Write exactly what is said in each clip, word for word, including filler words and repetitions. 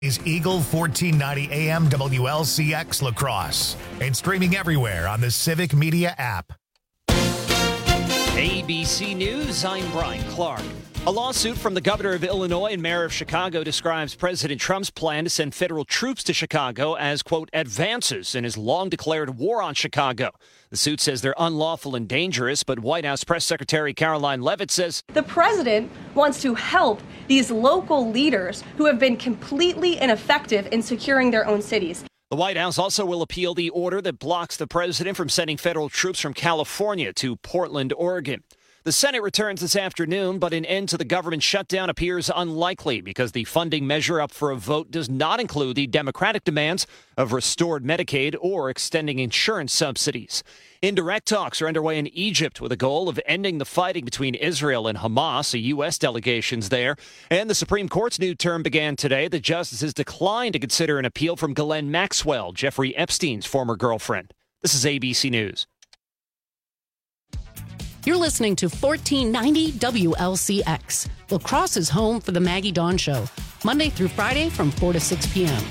Is Eagle fourteen ninety A M W L C X La Crosse and streaming everywhere on the Civic Media app. A B C News, I'm Brian Clark. A lawsuit from the governor of Illinois and mayor of Chicago describes President Trump's plan to send federal troops to Chicago as, quote, advances in his long-declared war on Chicago. The suit says they're unlawful and dangerous, but White House Press Secretary Caroline Leavitt says the president wants to help these local leaders who have been completely ineffective in securing their own cities. The White House also will appeal the order that blocks the president from sending federal troops from California to Portland, Oregon. The Senate returns this afternoon, but an end to the government shutdown appears unlikely because the funding measure up for a vote does not include the Democratic demands of restored Medicaid or extending insurance subsidies. Indirect talks are underway in Egypt with a goal of ending the fighting between Israel and Hamas. A U S delegation's there. And the Supreme Court's new term began today. The justices declined to consider an appeal from Ghislaine Maxwell, Jeffrey Epstein's former girlfriend. This is A B C News. You're listening to fourteen ninety W L C X, La Crosse's home for the Maggie Dawn Show, Monday through Friday from four to six p.m.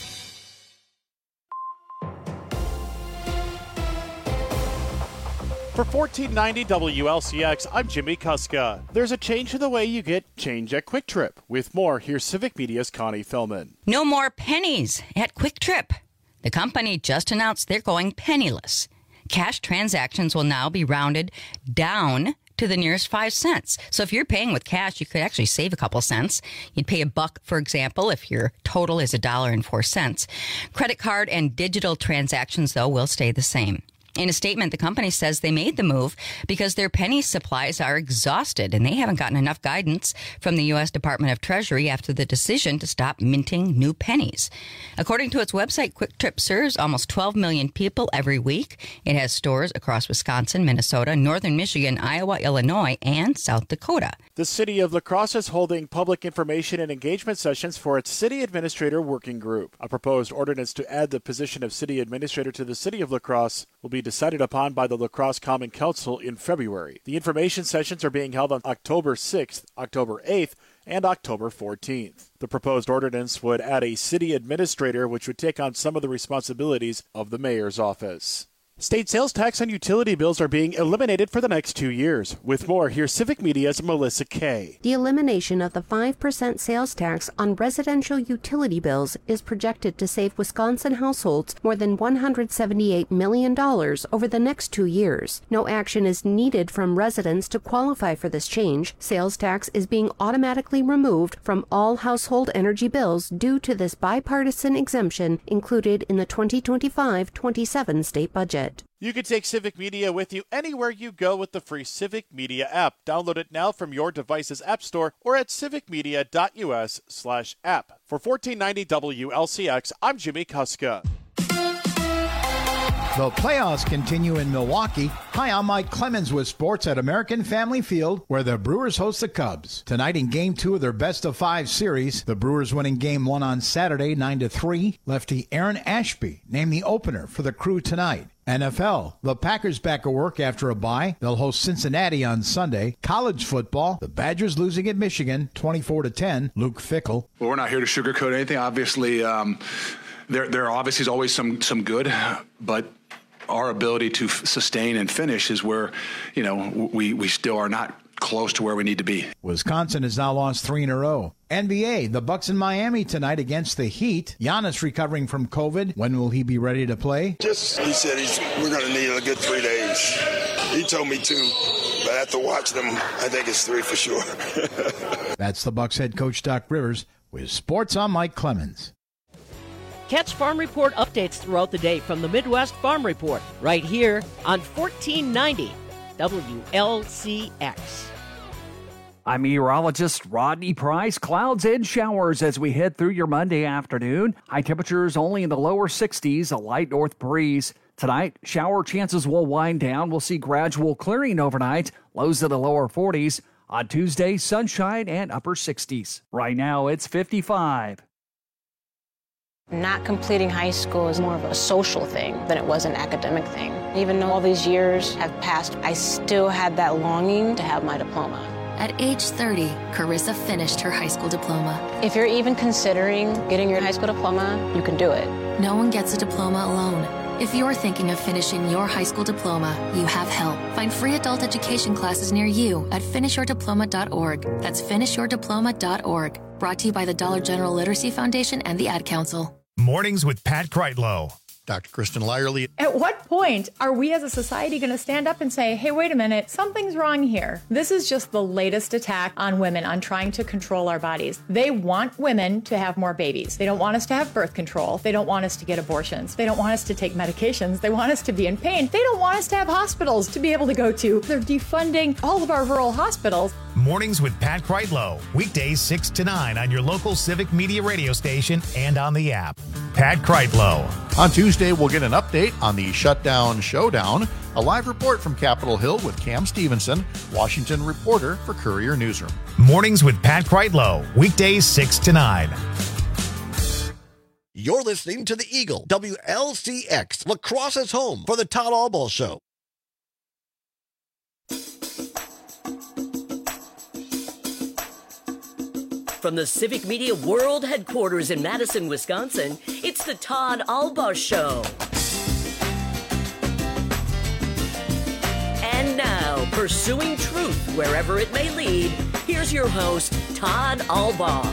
For fourteen ninety W L C X, I'm Jimmy Kuska. There's a change to the way you get change at Quick Trip. With more, here's Civic Media's Connie Philman. No more pennies at Quick Trip. The company just announced they're going penniless. Cash transactions will now be rounded down to the nearest five cents. So if you're paying with cash, you could actually save a couple cents. You'd pay a buck, for example, if your total is a dollar and four cents. Credit card and digital transactions, though, will stay the same. In a statement, the company says they made the move because their penny supplies are exhausted and they haven't gotten enough guidance from the U S Department of Treasury after the decision to stop minting new pennies. According to its website, Quick Trip serves almost twelve million people every week. It has stores across Wisconsin, Minnesota, northern Michigan, Iowa, Illinois, and South Dakota. The city of La Crosse is holding public information and engagement sessions for its city administrator working group. A proposed ordinance to add the position of city administrator to the city of La Crosse will be decided upon by the La Crosse Common Council in February. The information sessions are being held on October sixth, October eighth, and October fourteenth. The proposed ordinance would add a city administrator, which would take on some of the responsibilities of the mayor's office. State sales tax on utility bills are being eliminated for the next two years. With more, here's Civic Media's Melissa Kay. The elimination of the five percent sales tax on residential utility bills is projected to save Wisconsin households more than one hundred seventy-eight million dollars over the next two years. No action is needed from residents to qualify for this change. Sales tax is being automatically removed from all household energy bills due to this bipartisan exemption included in the twenty twenty-five twenty-seven state budget. You can take Civic Media with you anywhere you go with the free Civic Media app. Download it now from your device's app store or at civicmedia.us slash app. For fourteen ninety W L C X, I'm Jimmy Kuska. The playoffs continue in Milwaukee. Hi, I'm Mike Clemens with sports at American Family Field, where the Brewers host the Cubs. Tonight in Game two of their best-of-five series, the Brewers winning Game one on Saturday, nine to three. Lefty Aaron Ashby named the opener for the Crew tonight. N F L, the Packers back at work after a bye. They'll host Cincinnati on Sunday. College football, the Badgers losing at Michigan, twenty-four to ten. Luke Fickell. Well, we're not here to sugarcoat anything. Obviously, um, there there obviously is always some some good, but our ability to f- sustain and finish is where, you know, we, we still are not close to where we need to be. Wisconsin has now lost three in a row. N B A, the Bucks in Miami tonight against the Heat. Giannis recovering from COVID. When will he be ready to play? Just, he said he's, we're going to need a good three days. He told me two, but after watching them, I think it's three for sure. That's the Bucks head coach Doc Rivers. With sports, I'm Mike Clemens. Catch Farm Report updates throughout the day from the Midwest Farm Report right here on fourteen ninety W L C X. I'm meteorologist Rodney Price. Clouds and showers as we head through your Monday afternoon. High temperatures only in the lower sixties, a light north breeze. Tonight, shower chances will wind down. We'll see gradual clearing overnight, lows in the lower forties. On Tuesday, sunshine and upper sixties. Right now, it's fifty-five. Not completing high school is more of a social thing than it was an academic thing. Even though all these years have passed, I still had that longing to have my diploma. At age thirty, Carissa finished her high school diploma. If you're even considering getting your high school diploma, you can do it. No one gets a diploma alone. If you're thinking of finishing your high school diploma, you have help. Find free adult education classes near you at finish your diploma dot org. That's finish your diploma dot org. Brought to you by the Dollar General Literacy Foundation and the Ad Council. Mornings with Pat Kreitlow. Doctor Kristen Lyerly. At what point are we as a society going to stand up and say, hey, wait a minute, something's wrong here? This is just the latest attack on women on trying to control our bodies. They want women to have more babies. They don't want us to have birth control. They don't want us to get abortions. They don't want us to take medications. They want us to be in pain. They don't want us to have hospitals to be able to go to. They're defunding all of our rural hospitals. Mornings with Pat Kreitlow. Weekdays six to nine on your local Civic Media radio station and on the app. Pat Kreitlow. On Tuesday, we'll get an update on the shutdown showdown, a live report from Capitol Hill with Cam Stevenson, Washington reporter for Courier Newsroom. Mornings with Pat Kreitlow. Weekdays six to nine. You're listening to the Eagle, W L C X, La Crosse's home for the Todd Albaugh Show. From the Civic Media World Headquarters in Madison, Wisconsin, it's the Todd Albaugh Show. And now, pursuing truth wherever it may lead, here's your host, Todd Albaugh.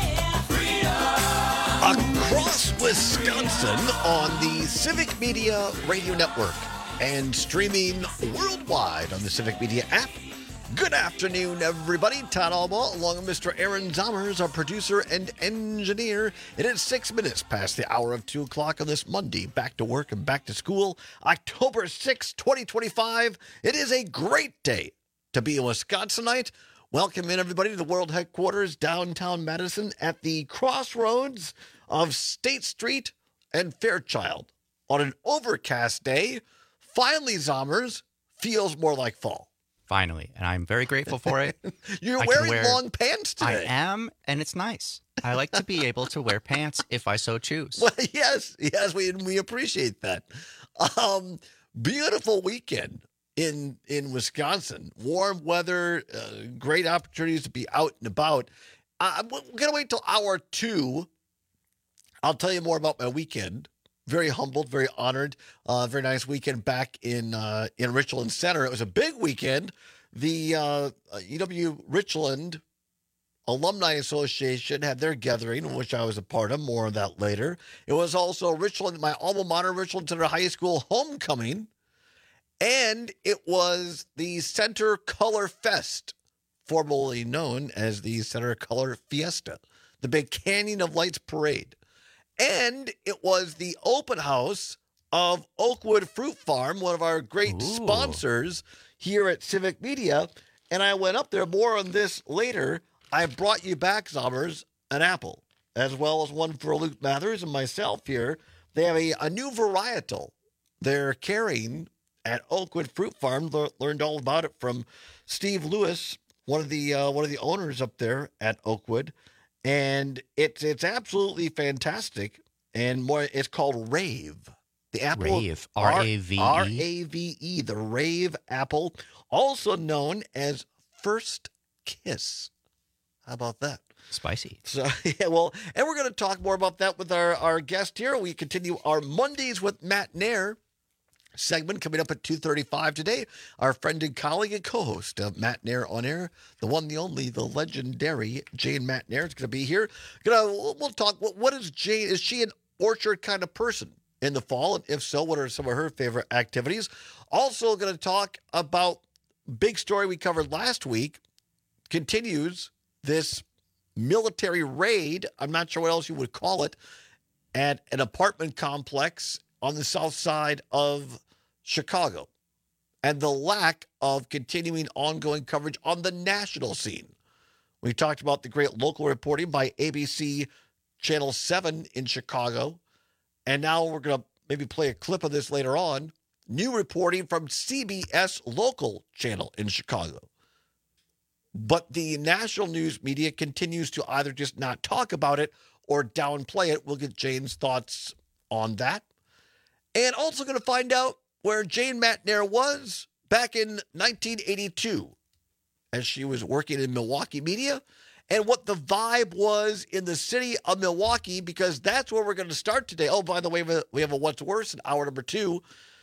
Across Wisconsin on the Civic Media Radio Network and streaming worldwide on the Civic Media app. Good afternoon, everybody. Todd Albaugh, along with Mister Aaron Zommers, our producer and engineer. It is six minutes past the hour of two o'clock on this Monday. Back to work and back to school. October sixth, twenty twenty-five. It is a great day to be a Wisconsinite. Welcome in, everybody, to the world headquarters, downtown Madison, at the crossroads of State Street and Fairchild. On an overcast day, finally, Zommers, feels more like fall. Finally, and I'm very grateful for it. You're I wearing wear, long pants today. I am, and it's nice. I like to be able to wear pants if I so choose. Well, yes, yes, we we appreciate that. Um, beautiful weekend in in Wisconsin. Warm weather, uh, great opportunities to be out and about. Uh, we're going to wait till hour two. I'll tell you more about my weekend. Very humbled, very honored. Uh, very nice weekend back in uh, in Richland Center. It was a big weekend. The uh, U W Richland Alumni Association had their gathering, which I was a part of. More of that later. It was also Richland, my alma mater, Richland Center High School homecoming. And it was the Center Color Fest, formerly known as the Center Color Fiesta, the big Canyon of Lights parade. And it was the open house of Oakwood Fruit Farm, one of our great Ooh. sponsors here at Civic Media. And I went up there. More on this later. I brought you back, Zommers, an apple, as well as one for Luke Mathers and myself here. They have a, a new varietal they're carrying at Oakwood Fruit Farm. Le- learned all about it from Steve Lewis, one of the uh, one of the owners up there at Oakwood. And it's it's absolutely fantastic, and more. It's called Rave. The apple Rave, R A V E, R A V E, the Rave apple, also known as First Kiss. How about that? Spicy. So yeah, well, and we're going to talk more about that with our our guest here. We continue our Mondays with Matt Nair segment coming up at two thirty-five today. Our friend and colleague and co-host of Matt Nair on Air, the one, the only, the legendary Jane Matt Nair is going to be here. Gonna we'll talk. What, what is Jane? Is she an orchard kind of person in the fall? And if so, what are some of her favorite activities? Also, going to talk about big story we covered last week. Continues this military raid. I'm not sure what else you would call it, at an apartment complex on the south side of Chicago, and the lack of continuing ongoing coverage on the national scene. We talked about the great local reporting by A B C Channel seven in Chicago, and now we're going to maybe play a clip of this later on. New reporting from C B S local channel in Chicago. But the national news media continues to either just not talk about it or downplay it. We'll get Jane's thoughts on that. And also going to find out where Jane Matt Nair was back in nineteen eighty-two as she was working in Milwaukee media and what the vibe was in the city of Milwaukee, because that's where we're going to start today. Oh, by the way, we have a What's Worse in hour number two.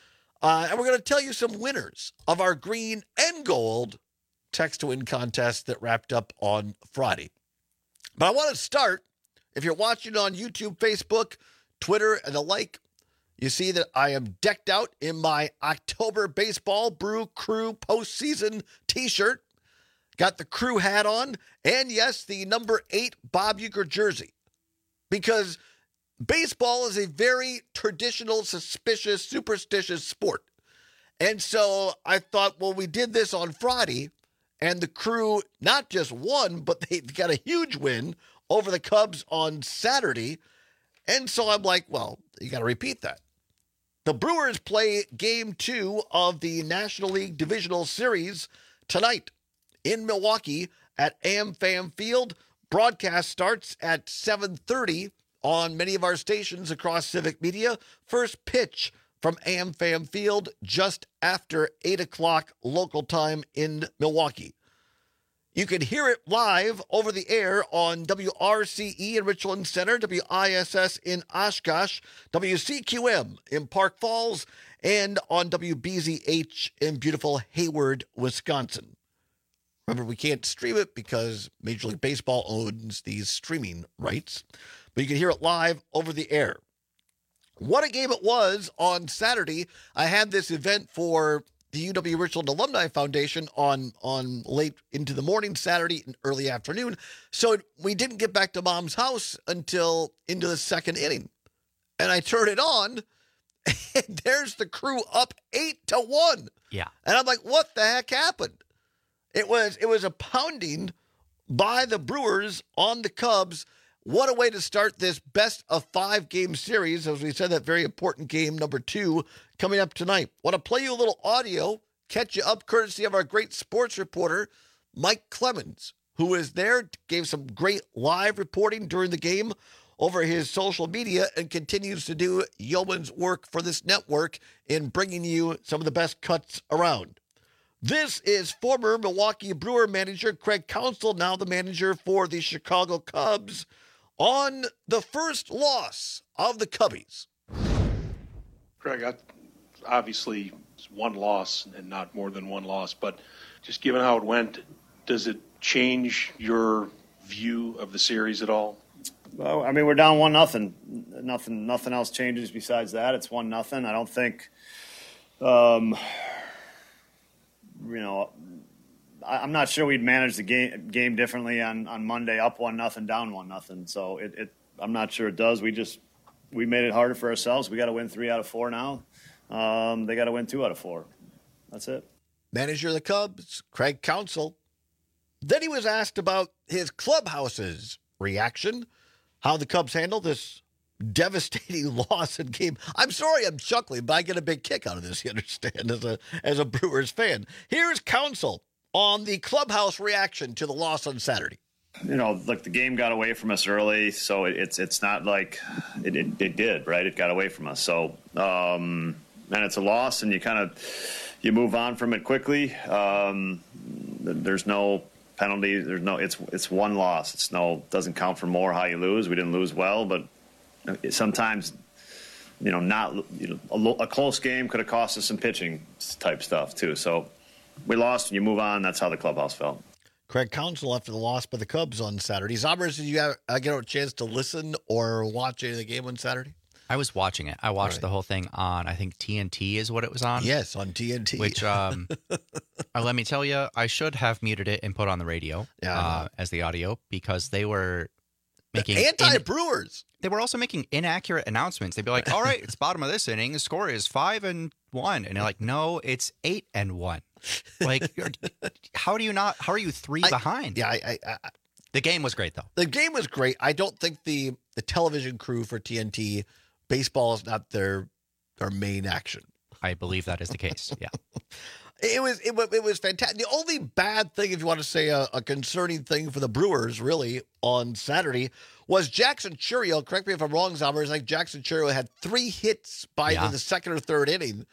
Uh, and we're going to tell you some winners of our green and gold text to win contest that wrapped up on Friday. But I want to start, if you're watching on YouTube, Facebook, Twitter, and the like, you see that I am decked out in my October Baseball Brew Crew postseason t-shirt. Got the Crew hat on, and yes, the number eight Bob Uecker jersey. Because baseball is a very traditional, suspicious, superstitious sport. And so I thought, well, we did this on Friday, and the Crew not just won, but they got a huge win over the Cubs on Saturday. And so I'm like, well, you got to repeat that. The Brewers play game two of the National League Divisional Series tonight in Milwaukee at AmFam Field. Broadcast starts at seven thirty on many of our stations across Civic Media. First pitch from AmFam Field just after eight o'clock local time in Milwaukee. You can hear it live over the air on W R C E in Richland Center, W I S S in Oshkosh, W C Q M in Park Falls, and on W B Z H in beautiful Hayward, Wisconsin. Remember, we can't stream it because Major League Baseball owns these streaming rights, but you can hear it live over the air. What a game it was on Saturday. I had this event for the U W Richland Alumni Foundation on, on late into the morning Saturday and early afternoon, so we didn't get back to Mom's house until into the second inning. And I turn it on, and there's the Crew up eight to one. Yeah. And I'm like, what the heck happened? It was it was a pounding by the Brewers on the Cubs. What a way to start this best of five game series. As we said, that very important game number two coming up tonight. Want to play you a little audio, catch you up courtesy of our great sports reporter, Mike Clemens, who was there, gave some great live reporting during the game over his social media and continues to do yeoman's work for this network in bringing you some of the best cuts around. This is former Milwaukee Brewer manager Craig Counsell, now the manager for the Chicago Cubs, on the first loss of the Cubbies. Craig, I, obviously it's one loss and not more than one loss, but just given how it went, does it change your view of the series at all? Well, I mean, we're down one nothing. Nothing, nothing else changes besides that. It's one nothing. I don't think. Um, You know, I'm not sure we'd manage the game game differently on, on Monday, up one nothing, down one nothing. So it, it, I'm not sure it does. We just we made it harder for ourselves. We got to win three out of four now. Um, they got to win two out of four. That's it. Manager of the Cubs, Craig Counsell. Then he was asked about his clubhouse's reaction, how the Cubs handled this devastating loss in game. I'm sorry I'm chuckling, but I get a big kick out of this, you understand, as a as a Brewers fan. Here's Counsell on the clubhouse reaction to the loss on Saturday. You know, look, the game got away from us early, so it's it's not like it, it, it did, right? It got away from us. So, um, and it's a loss, and you kind of you move on from it quickly. Um, there's no penalty. There's no. It's it's one loss. It's no doesn't count for more how you lose. We didn't lose well, but sometimes, you know, not you know, a, a close game could have cost us some pitching type stuff too. So we lost, and you move on. That's how the clubhouse felt. Craig Counsell after the loss by the Cubs on Saturday. Zombers, did you have, uh, get a chance to listen or watch any of the game on Saturday? I was watching it. I watched right. the whole thing on, I think T N T is what it was on. Yes, on T N T. Which, um, uh, let me tell you, I should have muted it and put on the radio yeah, uh, as the audio because they were making anti-Brewers. In, they were also making inaccurate announcements. They'd be like, "All right, it's bottom of this inning. The score is five and one," and they're like, "No, it's eight and one." Like, how do you not? How are you three I, behind? Yeah, I, I, I, the game was great though. The game was great. I don't think the the television crew for T N T, baseball is not their their main action. I believe that is the case. Yeah. It was it, it was fantastic. The only bad thing, if you want to say a, a concerning thing for the Brewers, really, on Saturday was Jackson Chourio. Correct me if I'm wrong, Zombers. Like Jackson Chourio had three hits by yeah. the second or third inning,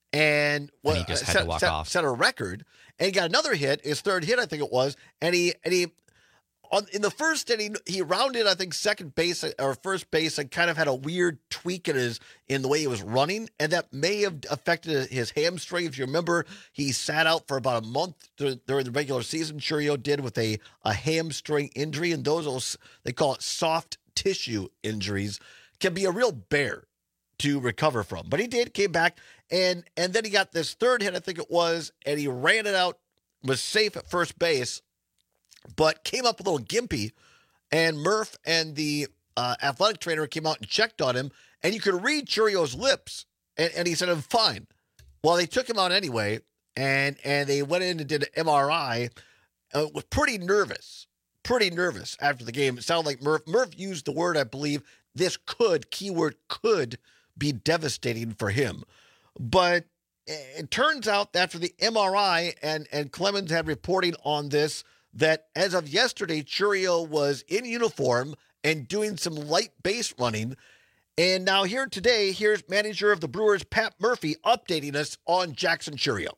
and, well, and he just had set, to walk set, off. set a record, and he got another hit, his third hit, I think it was, and he and he on in the first inning he rounded, I think, second base or first base, and kind of had a weird tweak in his in the way he was running, and that may have affected his hamstring. If you remember, he sat out for about a month during the regular season. Chourio did with a a hamstring injury, and those they call it soft tissue injuries, can be a real bear to recover from. But he did, came back, and and then he got this third hit, I think it was, and he ran it out, was safe at first base, but came up a little gimpy, and Murph and the uh, athletic trainer came out and checked on him, and you could read Chourio's lips, and, and he said, I'm fine. Well, they took him out anyway, and and they went in and did an M R I, uh, was pretty nervous, pretty nervous after the game. It sounded like Murph, Murph used the word, I believe, this could, keyword could, be devastating for him. But it turns out that after the M R I, and, and Clemens had reporting on this, that as of yesterday, Chourio was in uniform and doing some light base running. And now here today, here's manager of the Brewers, Pat Murphy, updating us on Jackson Chourio.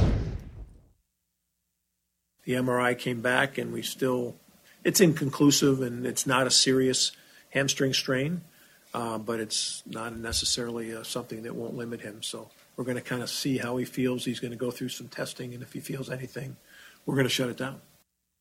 The M R I came back, and we still, it's inconclusive, and it's not a serious hamstring strain. Uh, but it's not necessarily uh, something that won't limit him. So we're going to kind of see how he feels. He's going to go through some testing, and if he feels anything, we're going to shut it down.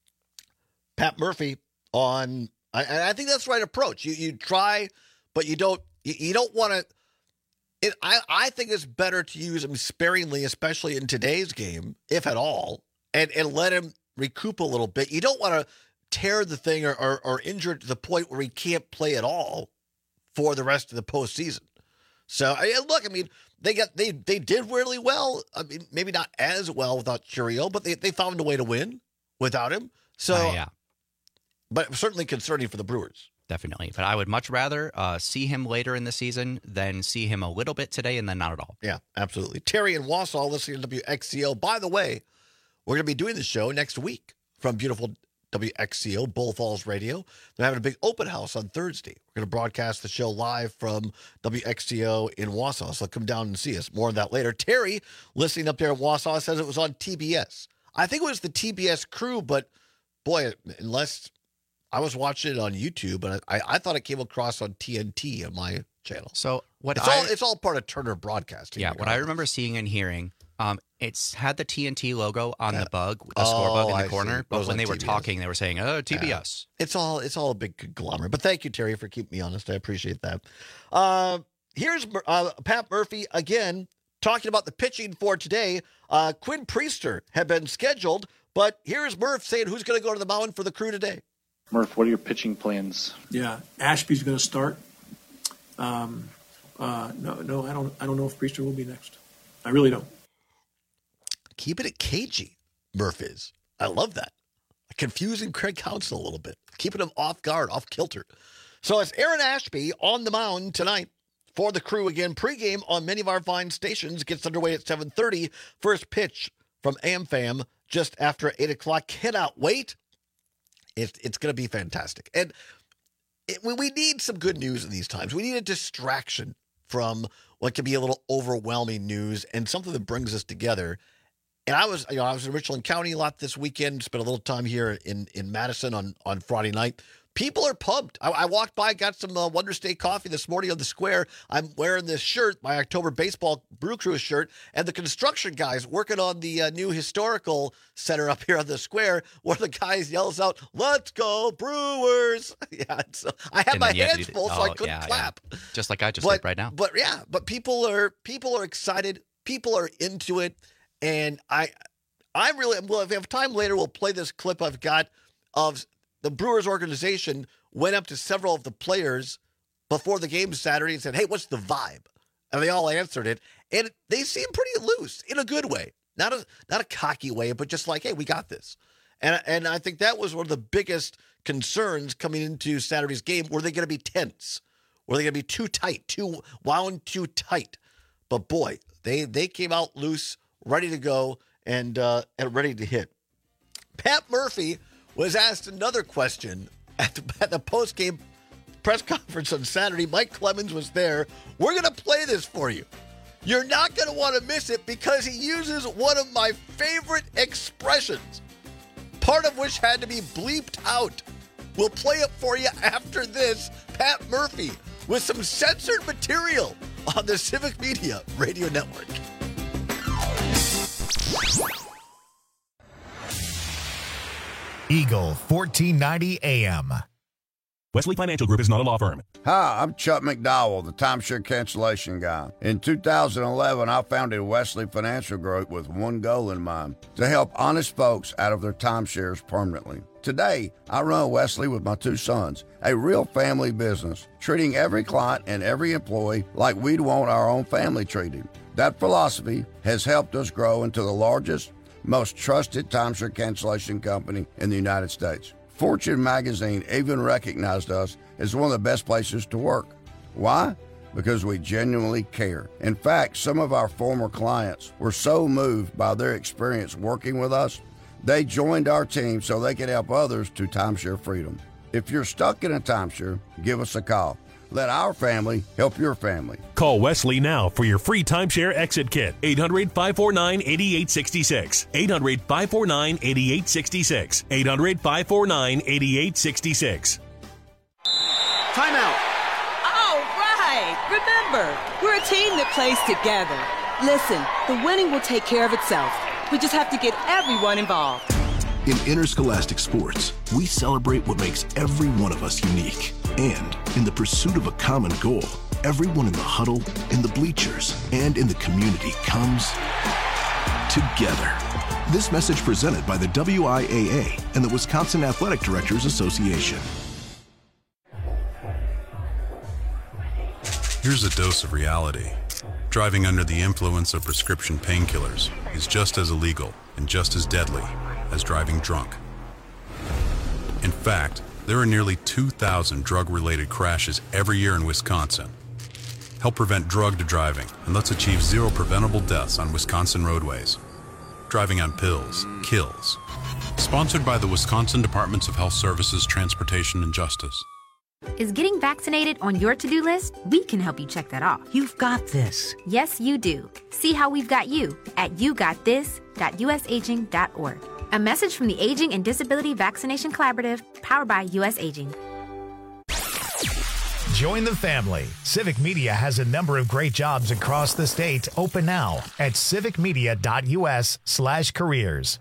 Pat Murphy on, and I think that's the right approach. You you try, but you don't. You, you don't want to. It. I I think it's better to use him sparingly, especially in today's game, if at all, and and let him recoup a little bit. You don't want to tear the thing or, or or injure it to the point where he can't play at all for the rest of the postseason. So, I, look, I mean, they got they they did really well. I mean, maybe not as well without Chourio, but they, they found a way to win without him. So, uh, yeah. But certainly concerning for the Brewers. Definitely. But I would much rather uh, see him later in the season than see him a little bit today and then not at all. Yeah, absolutely. Terry in Wausau listening to W X C O. By the way, we're going to be doing the show next week from beautiful W X C O, Bull Falls Radio. They're having a big open house on Thursday. We're going to broadcast the show live from W X C O in Wausau, so come down and see us. More on that later. Terry, listening up there in Wausau, says it was on T B S. I think it was the T B S crew, but boy, unless I was watching it on YouTube, but I, I thought it came across on T N T on my channel. So what it's I, all it's all part of Turner Broadcasting. Yeah, what I remember seeing and hearing, um, it's had the T N T logo on Yeah. the bug, the Oh, score bug in I the corner. see. It But was when on they were T B S. talking, they were saying, "Oh, T B S." Yeah. It's all it's all a big conglomerate. But thank you, Terry, for keeping me honest. I appreciate that. Uh, here's uh, Pat Murphy again talking about the pitching for today. Uh, Quinn Priester had been scheduled, but here's Murph saying who's going to go to the mound for the Crew today. Murph, what are your pitching plans? Yeah, Ashby's going to start. Um, uh, no, no, I don't. I don't know if Priester will be next. I really don't. Keep it cagey, Murph is. I love that. Confusing Craig Counsell a little bit. Keeping him off guard, off kilter. So it's Aaron Ashby on the mound tonight for the Crew again. Pregame on many of our fine stations gets underway at seven thirty. First pitch from AmFam just after eight o'clock. Cannot wait. It's, it's going to be fantastic. And it, we, we need some good news in these times. We need a distraction from what can be a little overwhelming news and something that brings us together. And I was, you know, I was in Richland County a lot this weekend. Spent a little time here in, in Madison on, on Friday night. People are pumped. I, I walked by, got some uh, Wonder State coffee this morning on the square. I'm wearing this shirt, my October Baseball Brew Crew shirt, and the construction guys working on the uh, new historical center up here on the square, where the guys yells out, "Let's go Brewers!" Yeah, so I had And my then you have to hands do the- full, so oh, I couldn't yeah, clap. yeah. Just like I just but, did right now. But yeah, but people are people are excited. People are into it, and I, I'm really well. If we have time later, we'll play this clip I've got of the Brewers organization went up to several of the players before the game Saturday and said, "Hey, what's the vibe?" And they all answered it, and they seem pretty loose in a good way, not a not a cocky way, but just like, "Hey, we got this." And and I think that was one of the biggest concerns coming into Saturday's game. Were they going to be tense? Were they going to be too tight, too wound too tight? But boy, they they came out loose, ready to go, and uh, and ready to hit. Pat Murphy was asked another question at the, at the post-game press conference on Saturday. Mike Clemens was there. We're going to play this for you. You're not going to want to miss it because he uses one of my favorite expressions, part of which had to be bleeped out. We'll play it for you after this. Pat Murphy with some censored material on the Civic Media Radio Network. Eagle fourteen ninety A M. Wesley Financial Group is not a law firm. Hi, I'm Chuck McDowell, the timeshare cancellation guy. In two thousand eleven, I founded Wesley Financial Group with one goal in mind, to help honest folks out of their timeshares permanently. Today, I run Wesley with my two sons, a real family business, treating every client and every employee like we'd want our own family treated. That philosophy has helped us grow into the largest, most trusted timeshare cancellation company in the United States. Fortune magazine even recognized us as one of the best places to work. Why? Because we genuinely care. In fact, some of our former clients were so moved by their experience working with us, they joined our team so they could help others to timeshare freedom. If you're stuck in a timeshare, give us a call. Let our family help your family. Call Wesley now for your free timeshare exit kit. eight hundred, five four nine, eight eight six six. eight hundred, five four nine, eight eight six six. eight hundred, five four nine, eight eight six six. Timeout. All right. Remember, we're a team that plays together. Listen, the winning will take care of itself. We just have to get everyone involved. In interscholastic sports, we celebrate what makes every one of us unique. And in the pursuit of a common goal, everyone in the huddle, in the bleachers, and in the community comes together. This message presented by the W I A A and the Wisconsin Athletic Directors Association. Here's a dose of reality. Driving under the influence of prescription painkillers is just as illegal and just as deadly as driving drunk. In fact, there are nearly two thousand drug-related crashes every year in Wisconsin. Help prevent drug driving and let's achieve zero preventable deaths on Wisconsin roadways. Driving on pills kills. Sponsored by the Wisconsin Departments of Health Services, Transportation, and Justice. Is getting vaccinated on your to-do list? We can help you check that off. You've got this. Yes, you do. See how we've got you at you got this dot u s aging dot org. A message from the Aging and Disability Vaccination Collaborative, powered by U S Aging. Join the family. Civic Media has a number of great jobs across the state open now at civic media dot u s slash careers.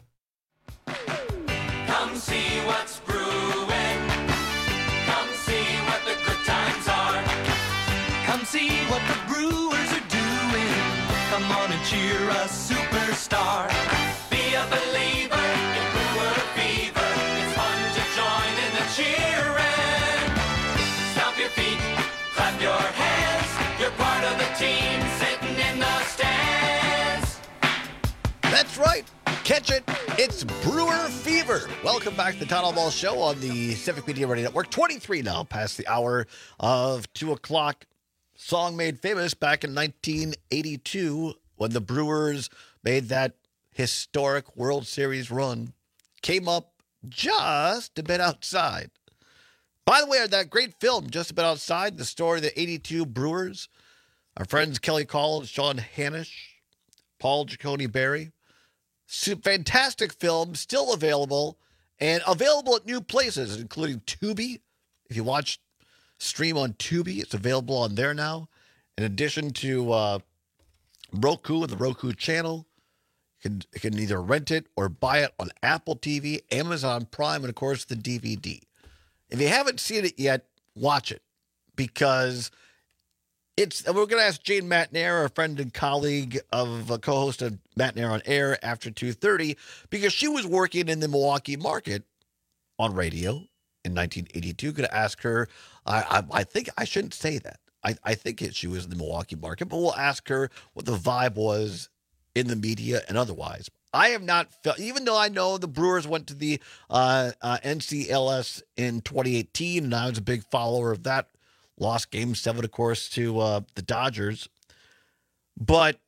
Come see what's brewing. Come see what the good times are. Come see what the Brewers are doing. Come on and cheer a superstar. Be a believer in Brewer Fever. It's fun to join in the cheering. Stomp your feet, clap your hands. You're part of the team sitting in the stands. That's right. Catch it. It's Brewer Fever. Welcome back to the Town Hall Ball Show on the Civic Media Radio Network. twenty-three now, past the hour of two o'clock. Song made famous back in nineteen eighty-two when the Brewers made that historic World Series run. Came up just a bit outside. By the way, that great film, Just a Bit Outside, the story of the eighty-two Brewers. Our friends Kelly Collins, Sean Hanisch, Paul Giacone Berry. Fantastic film, still available, and available at new places, including Tubi. If you watch stream on Tubi, it's available on there now. In addition to uh, Roku and the Roku channel, you can, you can either rent it or buy it on Apple T V, Amazon Prime, and of course the D V D. If you haven't seen it yet, watch it, because it's. We're going to ask Jane Matnair, our friend and colleague of uh, co-host of Matnair on Air after two thirty, because she was working in the Milwaukee market on radio in nineteen eighty-two. Going to ask her. I, I I think I shouldn't say that. I I think it, she was in the Milwaukee market, but we'll ask her what the vibe was in the media and otherwise. I have not felt, even though I know the Brewers went to the uh, uh, N C L S in twenty eighteen, and I was a big follower of that. Lost game seven, of course, to uh, the Dodgers. But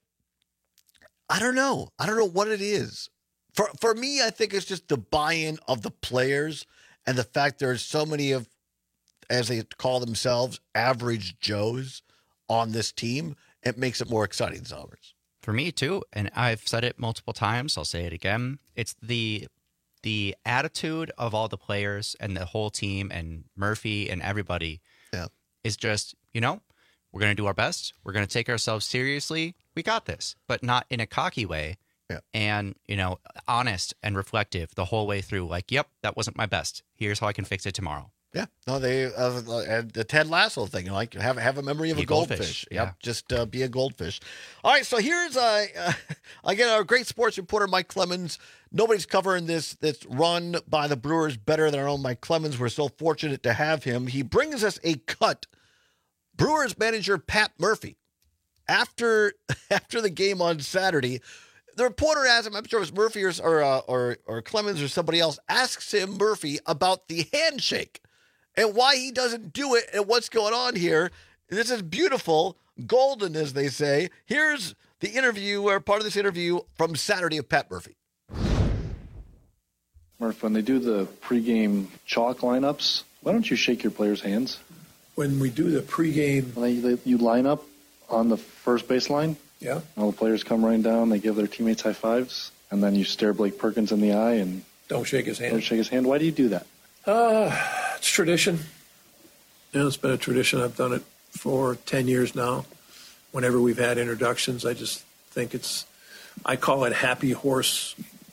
I don't know. I don't know what it is. For for me, I think it's just the buy-in of the players and the fact there's so many of, as they call themselves, average Joes on this team. it makes it more exciting, Zombers. For me too, and I've said it multiple times. I'll say it again. It's the the attitude of all the players and the whole team and Murphy and everybody yeah. is just, you know, we're going to do our best. We're going to take ourselves seriously. We got this, but not in a cocky way. Yeah. And, you know, honest and reflective the whole way through. Like, yep, that wasn't my best. Here's how I can fix it tomorrow. Yeah, no, they uh, the Ted Lasso thing, like have have a memory of Be a a goldfish. goldfish, Yep, yeah. just uh, be a goldfish. All right, so here's uh, uh, again our great sports reporter Mike Clemens. Nobody's covering this that's run by the Brewers better than our own Mike Clemens. We're so fortunate to have him. He brings us a cut. Brewers manager Pat Murphy, after after the game on Saturday. The reporter asks him, I'm sure it was Murphy or or, uh, or or Clemens or somebody else, asks him, Murphy, about the handshake and why he doesn't do it and what's going on here. This is beautiful, golden, as they say. Here's the interview, or part of this interview from Saturday of Pat Murphy. Murph, when they do the pregame chalk lineups, why don't you shake your players' hands? When we do the pregame... When they, you line up on the first baseline, yeah, all the players come running down, they give their teammates high fives, and then you stare Blake Perkins in the eye and... Don't shake his hand. Don't shake his hand. Why do you do that? Uh, it's tradition. You know, it's been a tradition. I've done it for ten years now. Whenever we've had introductions, I just think it's, I call it happy horse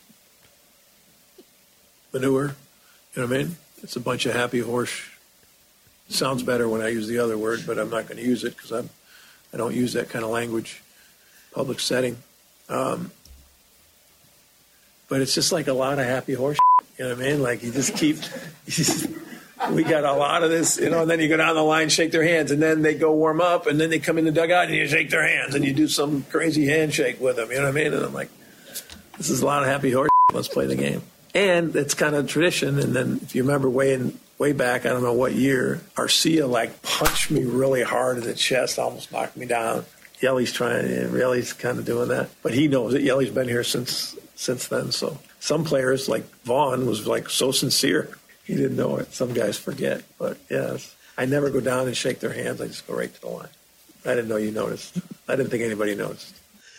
manure. You know what I mean? It's a bunch of happy horse. It sounds better when I use the other word, but I'm not going to use it because I'm, I don't use that kind of language, public setting. Um, but it's just like a lot of happy horse. You know what I mean? Like you just keep, you just, we got a lot of this, you know, and then you go down the line, shake their hands, and then they go warm up, and then they come in the dugout and you shake their hands and you do some crazy handshake with them. You know what I mean? And I'm like, this is a lot of happy horse. Let's play the game. And it's kind of tradition. And then if you remember way in, way back, I don't know what year, Arcia like punched me really hard in the chest, almost knocked me down. Yelly's trying, Yelly's kind of doing that, but he knows it. Yelly's been here since since then. So some players like Vaughn was like so sincere, he didn't know it. Some guys forget, but yes, I never go down and shake their hands. I just go right to the line. I didn't know you noticed. I didn't think anybody noticed.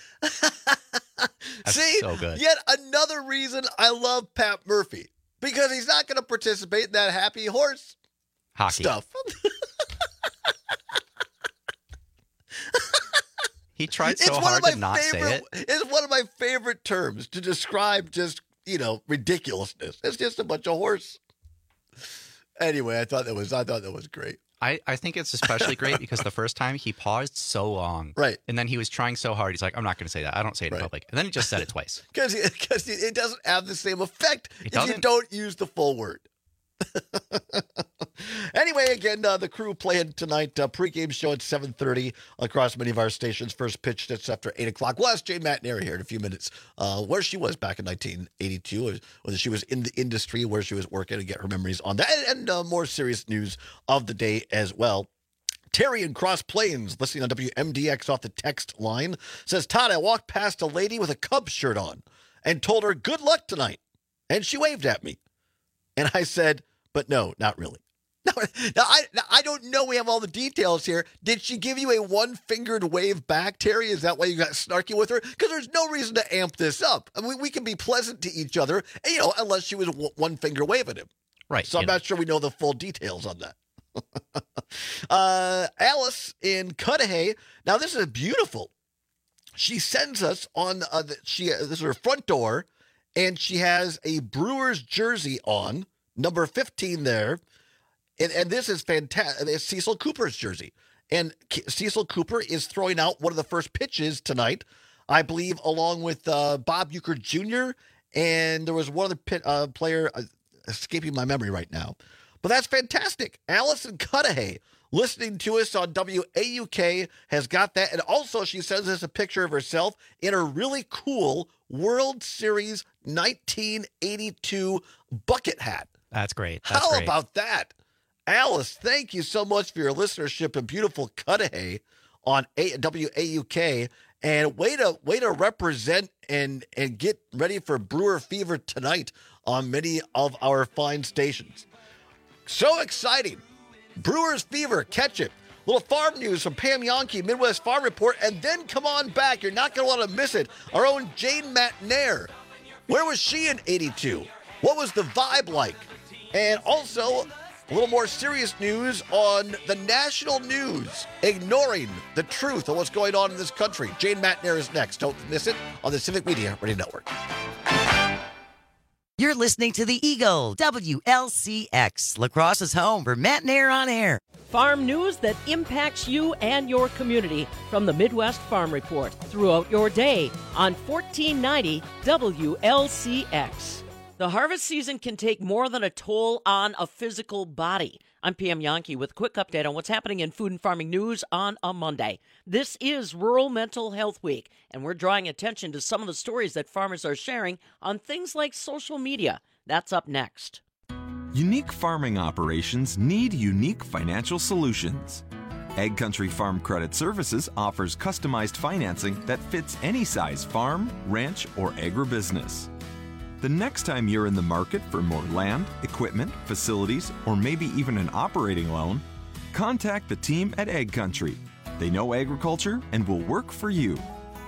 See, so good. Yet another reason I love Pat Murphy, because he's not going to participate in that happy horse Hockey stuff. He tried so It's one hard of my to not say favorite. it. It's one of my favorite terms to describe just, you know, ridiculousness. It's just a bunch of horse. Anyway, I thought that was I thought that was great. I, I think it's especially great because the first time he paused so long. Right. And then he was trying so hard. He's like, I'm not going to say that. I don't say it in Right. public. And then he just said it twice. Because because it doesn't have the same effect It if you doesn't. don't use the full word. Anyway, again, uh, the Crew playing tonight. Uh, pregame show at seven thirty across many of our stations. First pitch that's after eight o'clock. We'll ask Jane McNary here in a few minutes uh, where she was back in nineteen eighty-two, or whether she was in the industry, where she was working, and get her memories on that. And, and uh, more serious news of the day as well. Terry in Cross Plains, listening on W M D X off the text line, says, Todd, I walked past a lady with a Cubs shirt on and told her good luck tonight. And she waved at me. And I said, but no, not really. Now, now, I, now, I don't know. We have all the details here. Did she give you a one-fingered wave back, Terry? Is that why you got snarky with her? Because there's no reason to amp this up. I mean, we can be pleasant to each other, you know, unless she was w- one finger waving him. Right. So I'm you know. not sure we know the full details on that. uh, Alice in Cudahy. Now, this is beautiful. She sends us on, uh, the, she uh, this is her front door, and she has a Brewers jersey on, number fifteen there. And, and this is fantastic. It's Cecil Cooper's jersey. And K- Cecil Cooper is throwing out one of the first pitches tonight, I believe, along with uh, Bob Uecker Junior And there was one other pit, uh, player uh, escaping my memory right now. But that's fantastic. Allison Cudahy, listening to us on W A U K, has got that. And also she sends us a picture of herself in a really cool World Series nineteen eighty-two bucket hat. That's great. That's How great. about that? Alice, thank you so much for your listenership in beautiful Cudahy on A- W A U K. And way to way to represent and, and get ready for Brewer Fever tonight on many of our fine stations. So exciting. Brewers Fever, catch it little farm news from Pam Yonke, Midwest Farm Report, and then come on back. You're not going to want to miss it. Our own Jane McNair. Where was she in eighty-two? What was the vibe like? And also, a little more serious news on the national news, ignoring the truth of what's going on in this country. Jane McNair is next. Don't miss it on the Civic Media Radio Network. You're listening to the Eagle, W L C X, La Crosse's home for McNair on Air. Farm news that impacts you and your community from the Midwest Farm Report throughout your day on fourteen ninety W L C X. The harvest season can take more than a toll on a physical body. I'm Pam Yonke with a quick update on what's happening in food and farming news on a Monday. This is Rural Mental Health Week, and we're drawing attention to some of the stories that farmers are sharing on things like social media. That's up next. Unique farming operations need unique financial solutions. Ag Country Farm Credit Services offers customized financing that fits any size farm, ranch, or agribusiness. The next time you're in the market for more land, equipment, facilities, or maybe even an operating loan, contact the team at Ag Country. They know agriculture and will work for you.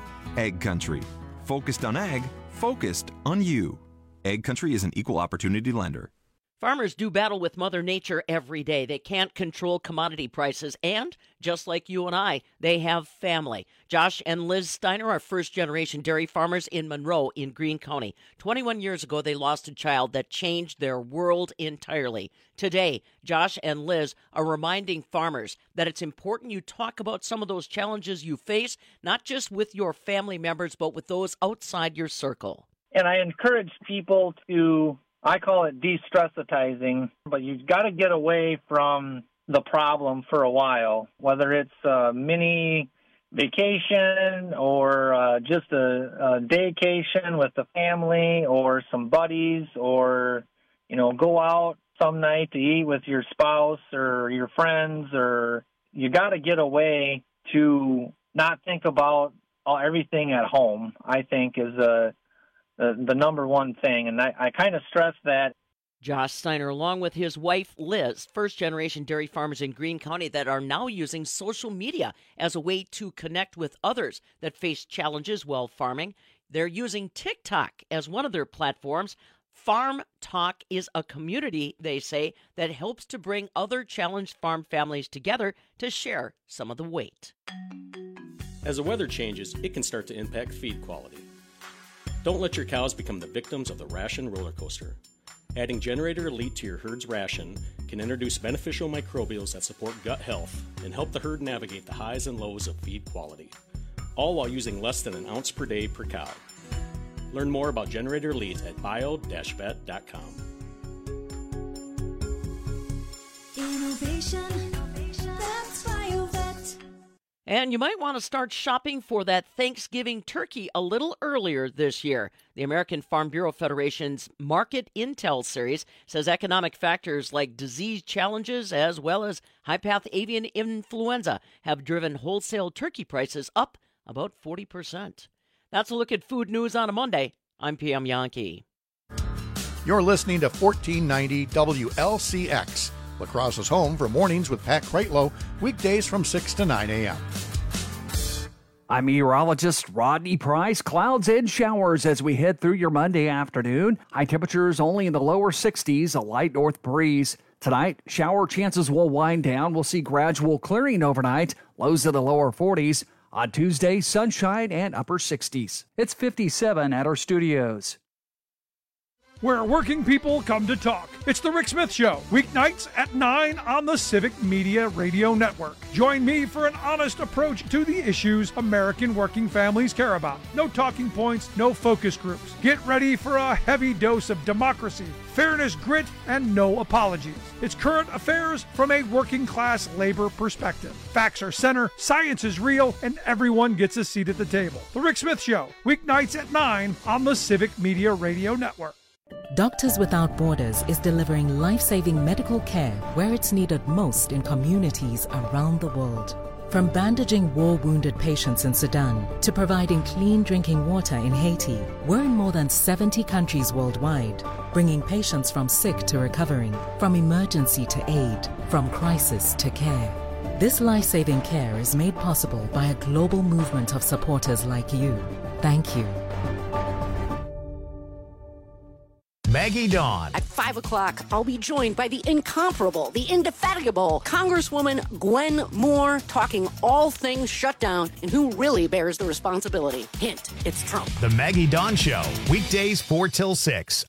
Ag Country. Focused on ag, focused on you. Ag Country is an equal opportunity lender. Farmers do battle with Mother Nature every day. They can't control commodity prices, and just like you and I, they have family. Josh and Liz Steiner are first-generation dairy farmers in Monroe in Greene County. twenty-one years ago, they lost a child that changed their world entirely. Today, Josh and Liz are reminding farmers that it's important you talk about some of those challenges you face, not just with your family members, but with those outside your circle. And I encourage people to... I call it de-stressitizing, but you've got to get away from the problem for a while, whether it's a mini vacation or uh, just a, a daycation with the family or some buddies, or, you know, go out some night to eat with your spouse or your friends, or you got to get away to not think about all, everything at home, I think is a The, the number one thing, and I, I kind of stress that. Josh Steiner, along with his wife, Liz, first-generation dairy farmers in Greene County that are now using social media as a way to connect with others that face challenges while farming. They're using TikTok as one of their platforms. Farm Talk is a community, they say, that helps to bring other challenged farm families together to share some of the weight. As the weather changes, it can start to impact feed quality. Don't let your cows become the victims of the ration roller coaster. Adding Generator Elite to your herd's ration can introduce beneficial microbials that support gut health and help the herd navigate the highs and lows of feed quality, all while using less than an ounce per day per cow. Learn more about Generator Elite at bio dash vet dot com. Innovation, that's BioVet. And you might want to start shopping for that Thanksgiving turkey a little earlier this year. The American Farm Bureau Federation's Market Intel series says economic factors like disease challenges as well as high-path avian influenza have driven wholesale turkey prices up about forty percent. That's a look at food news on a Monday. I'm Pam Yonke. You're listening to fourteen ninety W L C X. La Crosse's home for mornings with Pat Kreitlow, weekdays from six to nine a.m. I'm meteorologist Rodney Price. Clouds and showers as we head through your Monday afternoon. High temperatures only in the lower sixties, a light north breeze. Tonight, shower chances will wind down. We'll see gradual clearing overnight, lows in the lower forties. On Tuesday, sunshine and upper sixties. It's fifty-seven at our studios. Where working people come to talk. It's the Rick Smith Show, weeknights at nine on the Civic Media Radio Network. Join me for an honest approach to the issues American working families care about. No talking points, no focus groups. Get ready for a heavy dose of democracy, fairness, grit, and no apologies. It's current affairs from a working class labor perspective. Facts are center, science is real, and everyone gets a seat at the table. The Rick Smith Show, weeknights at nine on the Civic Media Radio Network. Doctors Without Borders is delivering life-saving medical care where it's needed most in communities around the world. From bandaging war-wounded patients in Sudan to providing clean drinking water in Haiti, we're in more than seventy countries worldwide, bringing patients from sick to recovering, from emergency to aid, from crisis to care. This life-saving care is made possible by a global movement of supporters like you. Thank you. Maggie Dawn. At five o'clock, I'll be joined by the incomparable, the indefatigable Congresswoman Gwen Moore, talking all things shutdown and who really bears the responsibility. Hint, it's Trump. The Maggie Dawn Show, weekdays four till six.